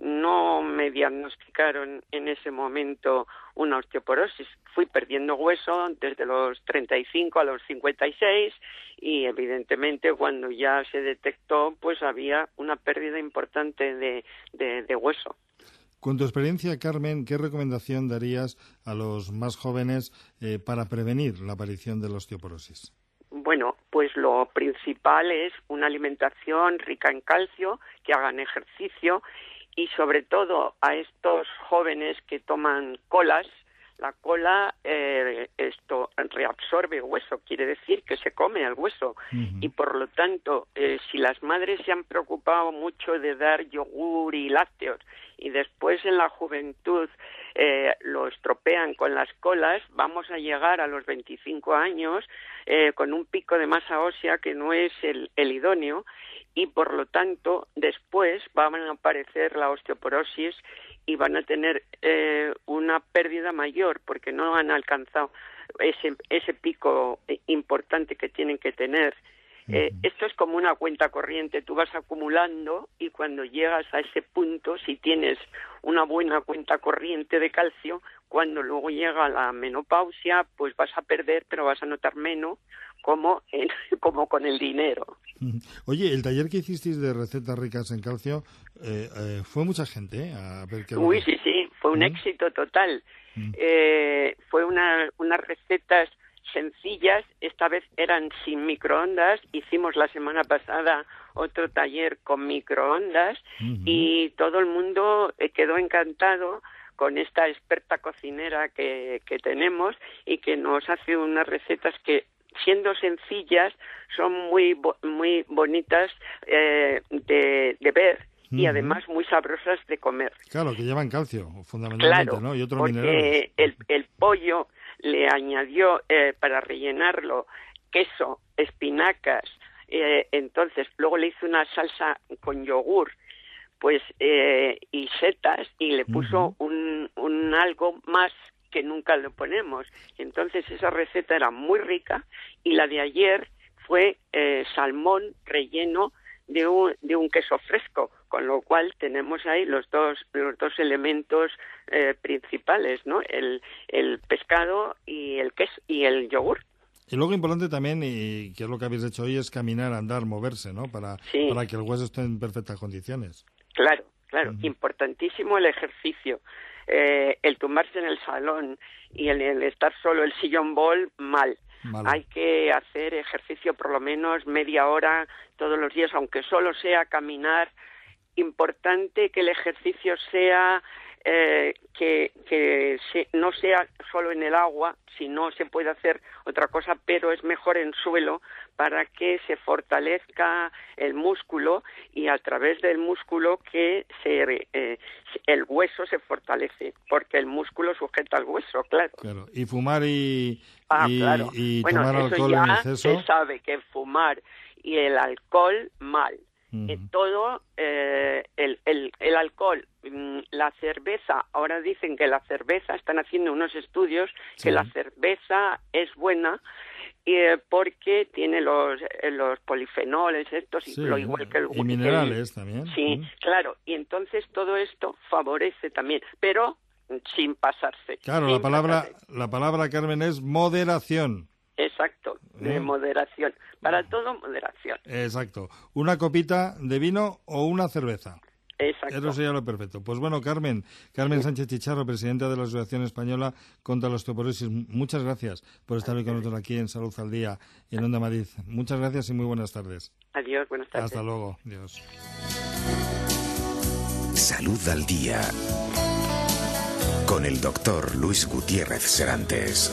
no me diagnosticaron en ese momento una osteoporosis. Fui perdiendo hueso desde los treinta y cinco a los cincuenta y seis y evidentemente cuando ya se detectó pues había una pérdida importante de, de, de hueso. Con tu experiencia, Carmen, ¿qué recomendación darías a los más jóvenes eh, para prevenir la aparición de la osteoporosis? Bueno, pues lo principal es una alimentación rica en calcio, que hagan ejercicio y sobre todo a estos jóvenes que toman colas. La cola eh, esto reabsorbe hueso, quiere decir que se come el hueso uh-huh. y por lo tanto eh, si las madres se han preocupado mucho de dar yogur y lácteos y después en la juventud eh, lo estropean con las colas, vamos a llegar a los veinticinco años eh, con un pico de masa ósea que no es el, el idóneo y por lo tanto después van a aparecer la osteoporosis y van a tener eh, una pérdida mayor porque no han alcanzado ese, ese pico importante que tienen que tener. Eh, esto es como una cuenta corriente, tú vas acumulando y cuando llegas a ese punto, si tienes una buena cuenta corriente de calcio, cuando luego llega la menopausia, pues vas a perder, pero vas a notar menos, como, en, como con el dinero. Oye, el taller que hicisteis de recetas ricas en calcio, eh, eh, fue mucha gente, ¿eh? A ver qué Uy, sí, sí, fue un ¿Mm? éxito total. ¿Mm? Eh, fue una, unas recetas sencillas, esta vez eran sin microondas, hicimos la semana pasada otro taller con microondas uh-huh. y todo el mundo quedó encantado con esta experta cocinera que, que tenemos y que nos hace unas recetas que siendo sencillas son muy muy bonitas eh, de, de ver y uh-huh. además muy sabrosas de comer. Claro, que llevan calcio fundamentalmente, claro, ¿no? Y otros porque minerales. El, el pollo le añadió eh, para rellenarlo queso, espinacas, eh, entonces luego le hizo una salsa con yogur, pues eh, y setas y le puso uh-huh. un, un algo más que nunca le ponemos. Entonces esa receta era muy rica y la de ayer fue eh, salmón relleno de un, de un queso fresco, con lo cual tenemos ahí los dos los dos elementos eh, principales, ¿no? El, el pescado y el queso y el yogur. Y luego importante también, y que es lo que habéis hecho hoy, es caminar, andar, moverse, ¿no? Para, sí. para que el hueso esté en perfectas condiciones. Claro, claro. Uh-huh. Importantísimo el ejercicio. Eh, el tumbarse en el salón y el, el estar solo, el sillón bol, mal. Malo. Hay que hacer ejercicio por lo menos media hora todos los días, aunque solo sea caminar. Importante que el ejercicio sea eh, que, que se, no sea solo en el agua, si no se puede hacer otra cosa, pero es mejor en suelo para que se fortalezca el músculo y a través del músculo que se, eh, el hueso se fortalece, porque el músculo sujeta al hueso, claro. Claro. Y fumar y, ah, y, claro. y bueno, tomar eso alcohol ya en exceso. Se sabe que fumar y el alcohol mal. Uh-huh. Eh, todo, eh, el, el, el alcohol, la cerveza, ahora dicen que la cerveza, están haciendo unos estudios sí. que la cerveza es buena eh, porque tiene los, los polifenoles estos, sí, y lo igual que el... Y minerales el, también. Sí, uh-huh. claro, y entonces todo esto favorece también, pero sin pasarse. Claro, sin la palabra, pasarse. la palabra, Carmen, es moderación. Exacto, de ¿Eh? moderación. Para todo, moderación. Exacto. Una copita de vino o una cerveza. Exacto. Eso sería lo perfecto. Pues bueno, Carmen, Carmen Sánchez Chicharro, presidenta de la Asociación Española contra la Osteoporosis, muchas gracias por estar hoy con nosotros aquí en Salud al Día, en Onda Madrid. Muchas gracias y muy buenas tardes. Adiós, buenas tardes. Hasta luego. Adiós. Salud al Día, con el doctor Luis Gutiérrez Serantes.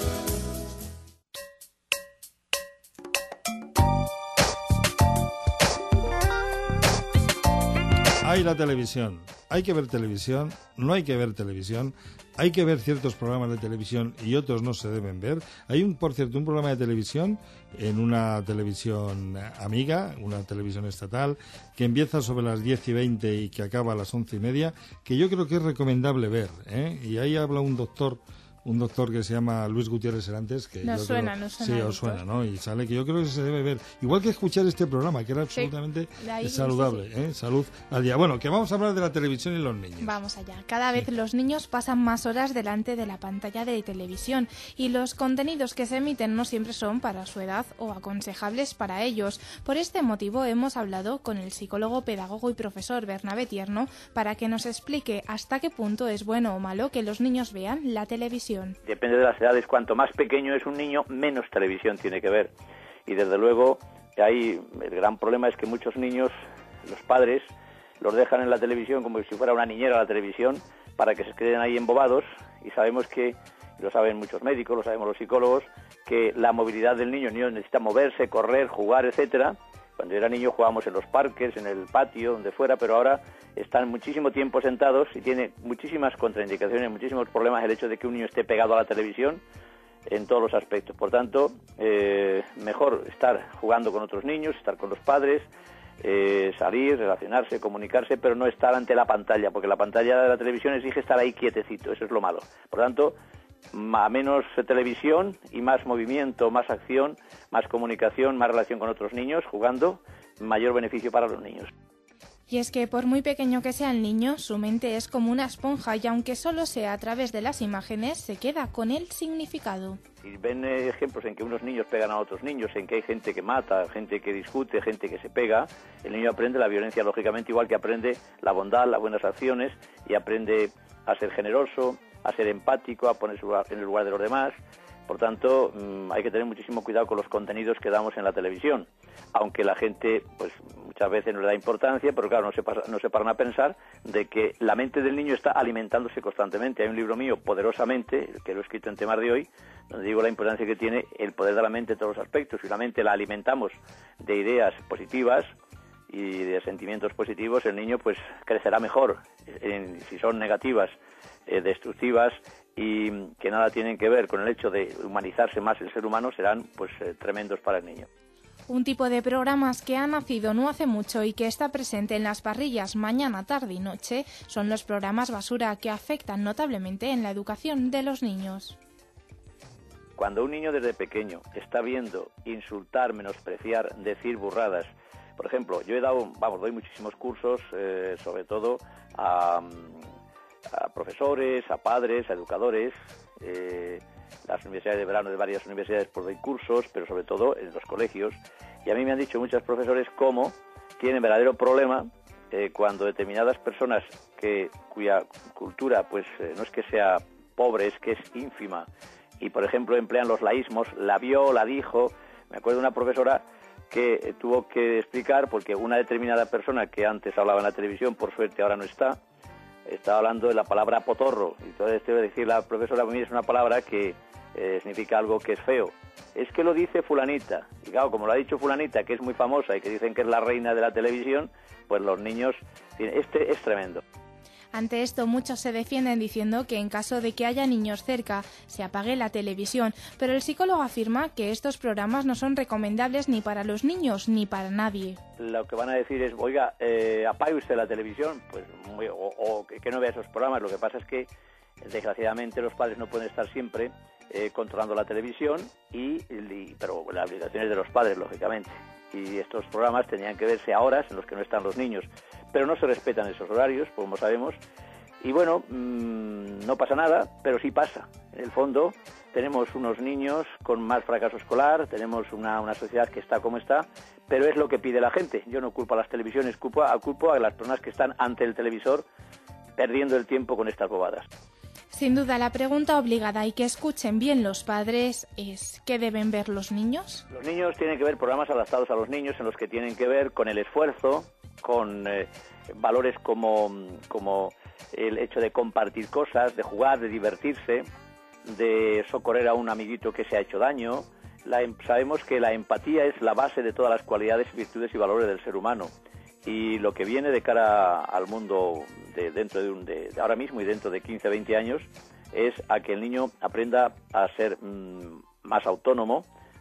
Hay la televisión, hay que ver televisión, no hay que ver televisión, hay que ver ciertos programas de televisión y otros no se deben ver. Hay, un, por cierto, un programa de televisión en una televisión amiga, una televisión estatal, que empieza sobre las diez y veinte y que acaba a las once y media, que yo creo que es recomendable ver, ¿eh? Y ahí habla un doctor... un doctor que se llama Luis Gutiérrez Serantes, que nos yo suena, creo, nos suena. Sí, os suena, ¿no? Y sale que yo creo que se debe ver. Igual que escuchar este programa, que era absolutamente sí, ahí, saludable, sí, sí. ¿eh? Salud al día. Bueno, que vamos a hablar de la televisión y los niños. Vamos allá. Cada vez sí. los niños pasan más horas delante de la pantalla de televisión y los contenidos que se emiten no siempre son para su edad o aconsejables para ellos. Por este motivo hemos hablado con el psicólogo, pedagogo y profesor Bernabé Tierno para que nos explique hasta qué punto es bueno o malo que los niños vean la televisión. Depende de las edades, cuanto más pequeño es un niño, menos televisión tiene que ver. Y desde luego, ahí el gran problema es que muchos niños, los padres, los dejan en la televisión como si fuera una niñera la televisión, para que se queden ahí embobados, y sabemos que, lo saben muchos médicos, lo sabemos los psicólogos, que la movilidad del niño, el niño necesita moverse, correr, jugar, etcétera. Cuando yo era niño jugábamos en los parques, en el patio, donde fuera, pero ahora están muchísimo tiempo sentados y tiene muchísimas contraindicaciones, muchísimos problemas el hecho de que un niño esté pegado a la televisión en todos los aspectos. Por tanto, eh, mejor estar jugando con otros niños, estar con los padres, eh, salir, relacionarse, comunicarse, pero no estar ante la pantalla, porque la pantalla de la televisión exige estar ahí quietecito, eso es lo malo. Por tanto, a menos televisión y más movimiento, más acción, más comunicación, más relación con otros niños, jugando, mayor beneficio para los niños. Y es que por muy pequeño que sea el niño, su mente es como una esponja y aunque solo sea a través de las imágenes, se queda con el significado. Y ven eh, ejemplos en que unos niños pegan a otros niños, en que hay gente que mata, gente que discute, gente que se pega. El niño aprende la violencia, lógicamente, igual que aprende la bondad, las buenas acciones, y aprende a ser generoso, a ser empático, a ponerse en el lugar de los demás. Por tanto, mmm, hay que tener muchísimo cuidado con los contenidos que damos en la televisión, aunque la gente pues muchas veces no le da importancia, pero claro, no se, pasa, no se paran a pensar de que la mente del niño está alimentándose constantemente. Hay un libro mío, Poderosamente, que lo he escrito en temas de hoy, donde digo la importancia que tiene el poder de la mente en todos los aspectos. Si la mente la alimentamos de ideas positivas y de sentimientos positivos, el niño pues crecerá mejor. En, si son negativas, eh, destructivas y que nada tienen que ver con el hecho de humanizarse más el ser humano, serán pues eh, tremendos para el niño. Un tipo de programas que ha nacido no hace mucho y que está presente en las parrillas mañana, tarde y noche son los programas basura, que afectan notablemente en la educación de los niños. Cuando un niño desde pequeño está viendo insultar, menospreciar, decir burradas, por ejemplo, yo he dado, vamos, doy muchísimos cursos, eh, sobre todo a, a profesores, a padres, a educadores, eh, las universidades de verano de varias universidades por doy cursos, pero sobre todo en los colegios, y a mí me han dicho muchos profesores cómo tienen verdadero problema eh, cuando determinadas personas que cuya cultura pues eh, no es que sea pobre, es que es ínfima, y por ejemplo emplean los laísmos, la vio, la dijo. Me acuerdo de una profesora que eh, tuvo que explicar, porque una determinada persona que antes hablaba en la televisión, por suerte ahora no está, estaba hablando de la palabra potorro, y entonces te voy a decir la profesora, para mí es una palabra que eh, significa algo que es feo. Es que lo dice fulanita, y claro, como lo ha dicho fulanita, que es muy famosa y que dicen que es la reina de la televisión, pues los niños, este es tremendo. Ante esto, muchos se defienden diciendo que en caso de que haya niños cerca, se apague la televisión, pero el psicólogo afirma que estos programas no son recomendables ni para los niños ni para nadie. Lo que van a decir es, oiga, eh, apague usted la televisión, pues muy, o, o que no vea esos programas. Lo que pasa es que, desgraciadamente, los padres no pueden estar siempre eh, controlando la televisión, y, y pero la obligación es de los padres, lógicamente. Y estos programas tenían que verse a horas en los que no están los niños, pero no se respetan esos horarios, como sabemos, y bueno, mmm, no pasa nada, pero sí pasa. En el fondo tenemos unos niños con más fracaso escolar, tenemos una, una sociedad que está como está, pero es lo que pide la gente. Yo no culpo a las televisiones, culpo a, culpo a las personas que están ante el televisor perdiendo el tiempo con estas bobadas. Sin duda, la pregunta obligada y que escuchen bien los padres es ¿qué deben ver los niños? Los niños tienen que ver programas adaptados a los niños, en los que tienen que ver con el esfuerzo, con eh, valores como, como el hecho de compartir cosas, de jugar, de divertirse, de socorrer a un amiguito que se ha hecho daño. La, sabemos que la empatía es la base de todas las cualidades, virtudes y valores del ser humano. Y lo que viene de cara al mundo de dentro de, un, de, de ahora mismo y dentro de quince a veinte años es a que el niño aprenda a ser mmm, más autónomo,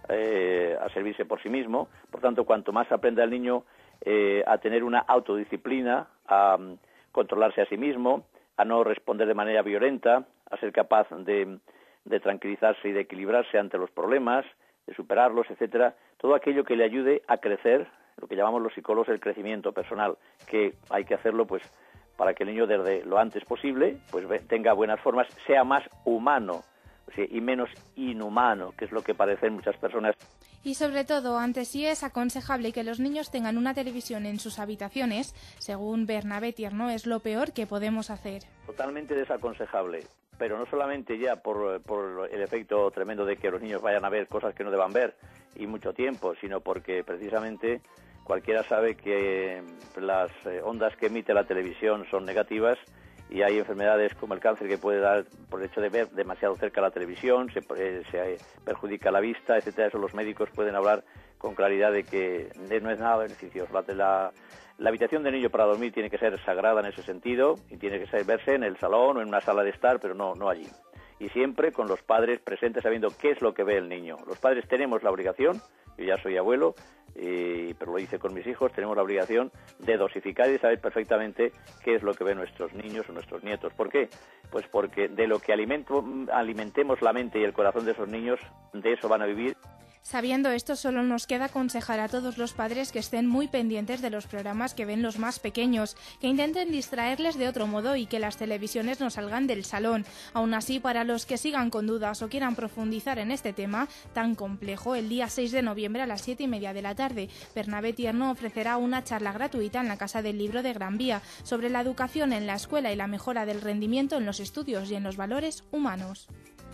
eh, a servirse por sí mismo. Por tanto, cuanto más aprenda el niño eh, a tener una autodisciplina, a um, controlarse a sí mismo, a no responder de manera violenta, a ser capaz de, de tranquilizarse y de equilibrarse ante los problemas, de superarlos, etcétera, todo aquello que le ayude a crecer, lo que llamamos los psicólogos el crecimiento personal, que hay que hacerlo pues para que el niño desde lo antes posible pues tenga buenas formas, sea más humano, o sea, y menos inhumano, que es lo que parecen muchas personas. Y sobre todo, antes sí es aconsejable que los niños tengan una televisión en sus habitaciones, según Bernabé Tierno, es lo peor que podemos hacer. Totalmente desaconsejable, pero no solamente ya por, por el efecto tremendo de que los niños vayan a ver cosas que no deban ver y mucho tiempo, sino porque precisamente cualquiera sabe que las ondas que emite la televisión son negativas, y hay enfermedades como el cáncer que puede dar por el hecho de ver demasiado cerca la televisión, se, se perjudica la vista, etcétera. Eso los médicos pueden hablar con claridad de que no es nada beneficioso. La, la, la habitación del niño para dormir tiene que ser sagrada en ese sentido, y tiene que ser, verse en el salón o en una sala de estar, pero no, no allí. Y siempre con los padres presentes, sabiendo qué es lo que ve el niño. Los padres tenemos la obligación, yo ya soy abuelo, y, pero lo hice con mis hijos, tenemos la obligación de dosificar y de saber perfectamente qué es lo que ven nuestros niños o nuestros nietos. ¿Por qué? Pues porque de lo que alimento, alimentemos la mente y el corazón de esos niños, de eso van a vivir. Sabiendo esto, solo nos queda aconsejar a todos los padres que estén muy pendientes de los programas que ven los más pequeños, que intenten distraerles de otro modo y que las televisiones no salgan del salón. Aún así, para los que sigan con dudas o quieran profundizar en este tema tan complejo, el día seis de noviembre a las siete y media de la tarde, Bernabé Tierno ofrecerá una charla gratuita en la Casa del Libro de Gran Vía sobre la educación en la escuela y la mejora del rendimiento en los estudios y en los valores humanos.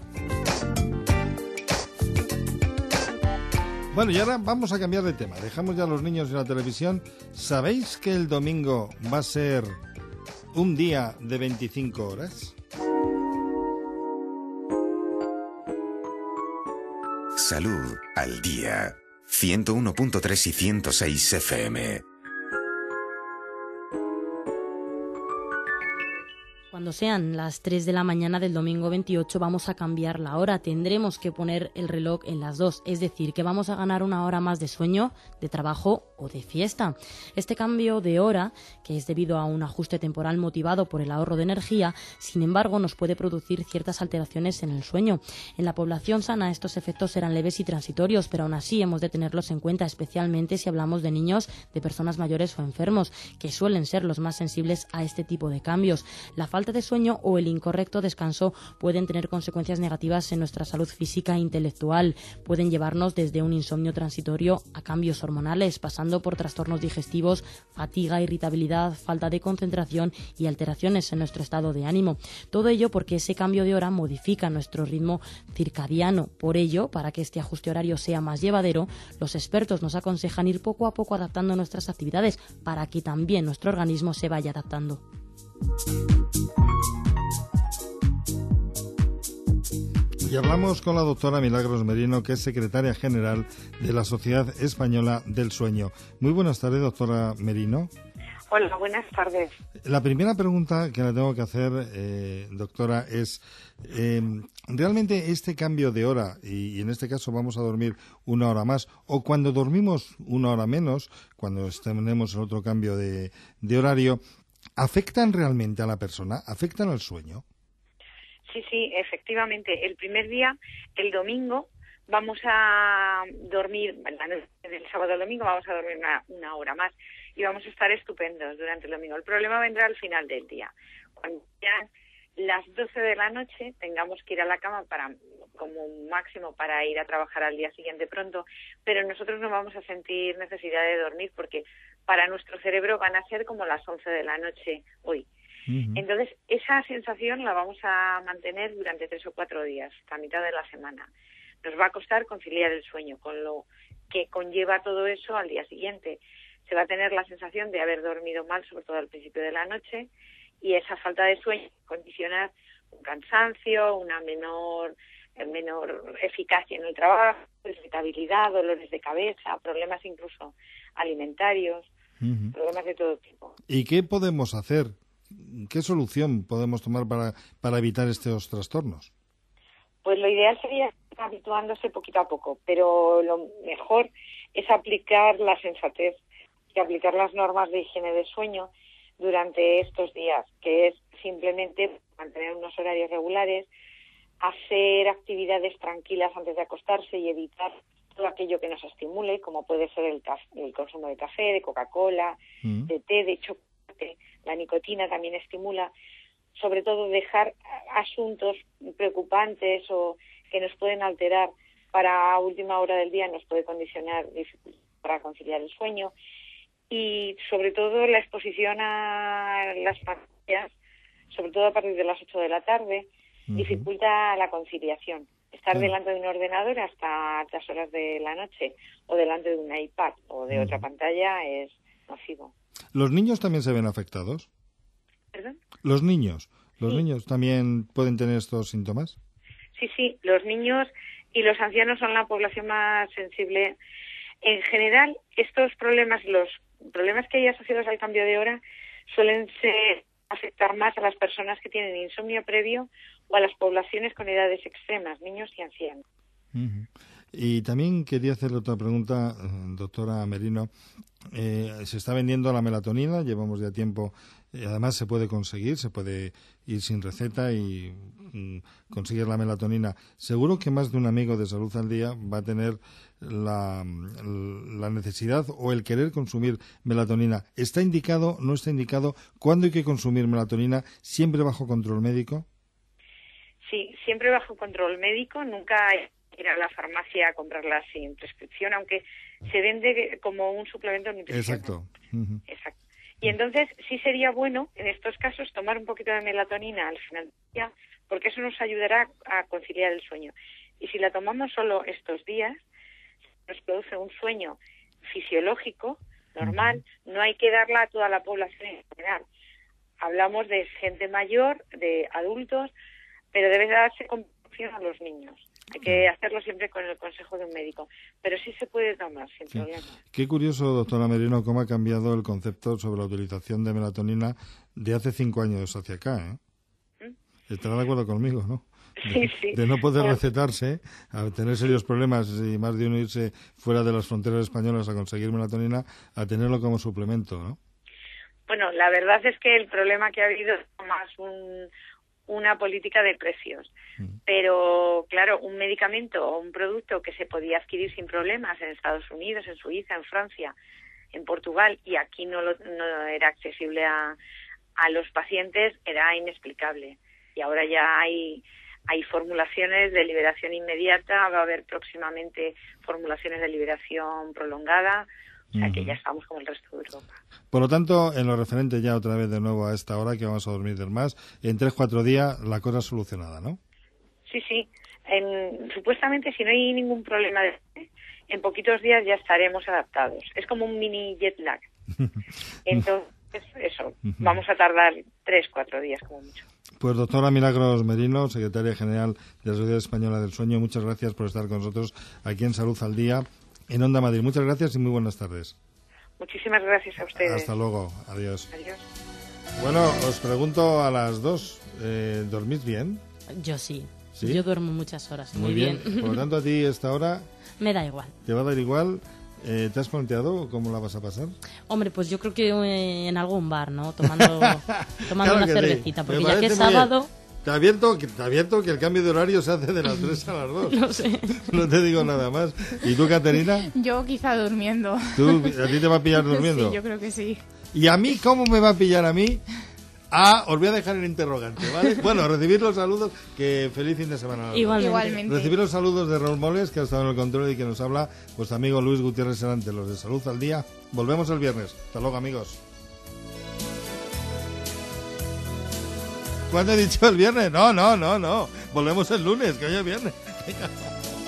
Bueno, y ahora vamos a cambiar de tema. Dejamos ya a los niños en la televisión. ¿Sabéis que el domingo va a ser un día de veinticinco horas? Salud al día. ciento uno punto tres y ciento seis F M. Cuando sean las tres de la mañana del domingo veintiocho vamos a cambiar la hora. Tendremos que poner el reloj en las dos, es decir, que vamos a ganar una hora más de sueño, de trabajo o de fiesta. Este cambio de hora, que es debido a un ajuste temporal motivado por el ahorro de energía, sin embargo nos puede producir ciertas alteraciones en el sueño. En la población sana estos efectos serán leves y transitorios, pero aún así hemos de tenerlos en cuenta, especialmente si hablamos de niños, de personas mayores o enfermos, que suelen ser los más sensibles a este tipo de cambios. La falta de sueño o el incorrecto descanso pueden tener consecuencias negativas en nuestra salud física e intelectual. Pueden llevarnos desde un insomnio transitorio a cambios hormonales, pasando por trastornos digestivos, fatiga, irritabilidad, falta de concentración y alteraciones en nuestro estado de ánimo. Todo ello porque ese cambio de hora modifica nuestro ritmo circadiano. Por ello, para que este ajuste horario sea más llevadero, los expertos nos aconsejan ir poco a poco adaptando nuestras actividades para que también nuestro organismo se vaya adaptando. Y hablamos con la doctora Milagros Merino, que es secretaria general de la Sociedad Española del Sueño. Muy buenas tardes, doctora Merino. Hola, buenas tardes. La primera pregunta que le tengo que hacer, eh, doctora, es eh, ¿realmente este cambio de hora, y, y en este caso vamos a dormir una hora más, o cuando dormimos una hora menos, cuando tenemos el otro cambio de, de horario, afectan realmente a la persona? ¿Afectan al sueño? Sí, sí, efectivamente. El primer día, el domingo, vamos a dormir, la noche del sábado al domingo vamos a dormir una, una hora más y vamos a estar estupendos durante el domingo. El problema vendrá al final del día, cuando ya las doce de la noche tengamos que ir a la cama para como máximo para ir a trabajar al día siguiente pronto, pero nosotros no vamos a sentir necesidad de dormir porque para nuestro cerebro van a ser como las once de la noche hoy. Uh-huh. Entonces, esa sensación la vamos a mantener durante tres o cuatro días, la mitad de la semana. Nos va a costar conciliar el sueño, con lo que conlleva todo eso al día siguiente. Se va a tener la sensación de haber dormido mal, sobre todo al principio de la noche, y esa falta de sueño condiciona un cansancio, una menor, menor eficacia en el trabajo, irritabilidad, dolores de cabeza, problemas incluso alimentarios, uh-huh. problemas de todo tipo. ¿Y qué podemos hacer? ¿Qué solución podemos tomar para, para evitar estos trastornos? Pues lo ideal sería habituándose poquito a poco, pero lo mejor es aplicar la sensatez y aplicar las normas de higiene de sueño durante estos días, que es simplemente mantener unos horarios regulares, hacer actividades tranquilas antes de acostarse y evitar todo aquello que nos estimule, como puede ser el, café, el consumo de café, de Coca-Cola, mm. de té, de chocolate. La nicotina también estimula. Sobre todo dejar asuntos preocupantes o que nos pueden alterar para última hora del día, nos puede condicionar para conciliar el sueño. Y sobre todo la exposición a las pantallas, sobre todo a partir de las ocho de la tarde, uh-huh. dificulta la conciliación. Estar uh-huh. delante de un ordenador hasta altas horas de la noche o delante de un iPad o de uh-huh. otra pantalla es nocivo. ¿Los niños también se ven afectados? ¿Perdón? Los niños. ¿Los sí. niños también pueden tener estos síntomas? Sí, sí. Los niños y los ancianos son la población más sensible. En general, estos problemas, los problemas que hay asociados al cambio de hora, suelen ser, afectar más a las personas que tienen insomnio previo o a las poblaciones con edades extremas, niños y ancianos. Uh-huh. Y también quería hacerle otra pregunta, doctora Merino. Eh, se está vendiendo la melatonina, llevamos ya tiempo, eh, además se puede conseguir, se puede ir sin receta y mm, conseguir la melatonina. Seguro que más de un amigo de Salud al Día va a tener la, la necesidad o el querer consumir melatonina. ¿Está indicado, no está indicado? ¿Cuándo hay que consumir melatonina? ¿Siempre bajo control médico? Sí, siempre bajo control médico, nunca hay ir a la farmacia a comprarla sin prescripción, aunque se vende como un suplemento nutricional. Exacto. Uh-huh. Exacto. Y entonces sí sería bueno, en estos casos, tomar un poquito de melatonina al final del día, porque eso nos ayudará a conciliar el sueño. Y si la tomamos solo estos días, nos produce un sueño fisiológico, normal, uh-huh. no hay que darla a toda la población en general. Hablamos de gente mayor, de adultos, pero debe darse con precaución a los niños. Hay que hacerlo siempre con el consejo de un médico, pero sí se puede tomar sin sí. problema. Qué curioso, doctora Merino, cómo ha cambiado el concepto sobre la utilización de melatonina de hace cinco años hacia acá, ¿eh? ¿Mm? Estará de acuerdo conmigo, ¿no? De, sí, sí. de no poder recetarse, a tener serios problemas y más de uno irse fuera de las fronteras españolas a conseguir melatonina, a tenerlo como suplemento, ¿no? Bueno, la verdad es que el problema que ha habido es más un... una política de precios. Mm. Pero, claro, un medicamento o un producto que se podía adquirir sin problemas en Estados Unidos, en Suiza, en Francia, en Portugal, y aquí no, lo, no era accesible a, a los pacientes, era inexplicable. Y ahora ya hay, hay formulaciones de liberación inmediata, va a haber próximamente formulaciones de liberación prolongada, o sea que ya estamos como el resto de Europa. Por lo tanto, en lo referente ya otra vez de nuevo a esta hora que vamos a dormir del más, en tres, cuatro días la cosa solucionada, ¿no? Sí, sí. En, supuestamente, si no hay ningún problema, de, en poquitos días ya estaremos adaptados. Es como un mini jet lag. Entonces, eso, vamos a tardar tres, cuatro días como mucho. Pues doctora Milagros Merino, secretaria general de la Sociedad Española del Sueño, muchas gracias por estar con nosotros aquí en Salud al Día, en Onda Madrid. Muchas gracias y muy buenas tardes. Muchísimas gracias a ustedes. Hasta luego, adiós. Adiós. Bueno, os pregunto a las dos, eh, ¿dormís bien? Yo sí. ¿Sí? Yo duermo muchas horas. Muy, Muy bien. bien. Por lo tanto, a ti esta hora... Me da igual. ¿Te va a dar igual? Eh, ¿Te has planteado cómo la vas a pasar? Hombre, pues yo creo que eh, en algún bar, ¿no? Tomando, tomando Claro una que cervecita. sí. Porque Me ya que es parece muy sábado... bien. Te advierto, que, te advierto que el cambio de horario se hace de las tres a las dos. No sé. No te digo nada más. ¿Y tú, Caterina? Yo quizá durmiendo. ¿Tú, ¿A ti te va a pillar durmiendo? Sí, yo creo que sí. ¿Y a mí cómo me va a pillar a mí? Ah, os voy a dejar el interrogante, ¿vale? Bueno, recibir los saludos, que feliz fin de semana. Igualmente. Igualmente. Recibir los saludos de Raúl Moles, que ha estado en el control y que nos habla, vuestro amigo Luis Gutiérrez Serante, los de Salud al Día. Volvemos el viernes. Hasta luego, amigos. ¿Cuándo he dicho el viernes? No, no, no, no. Volvemos el lunes, que hoy es viernes. Venga.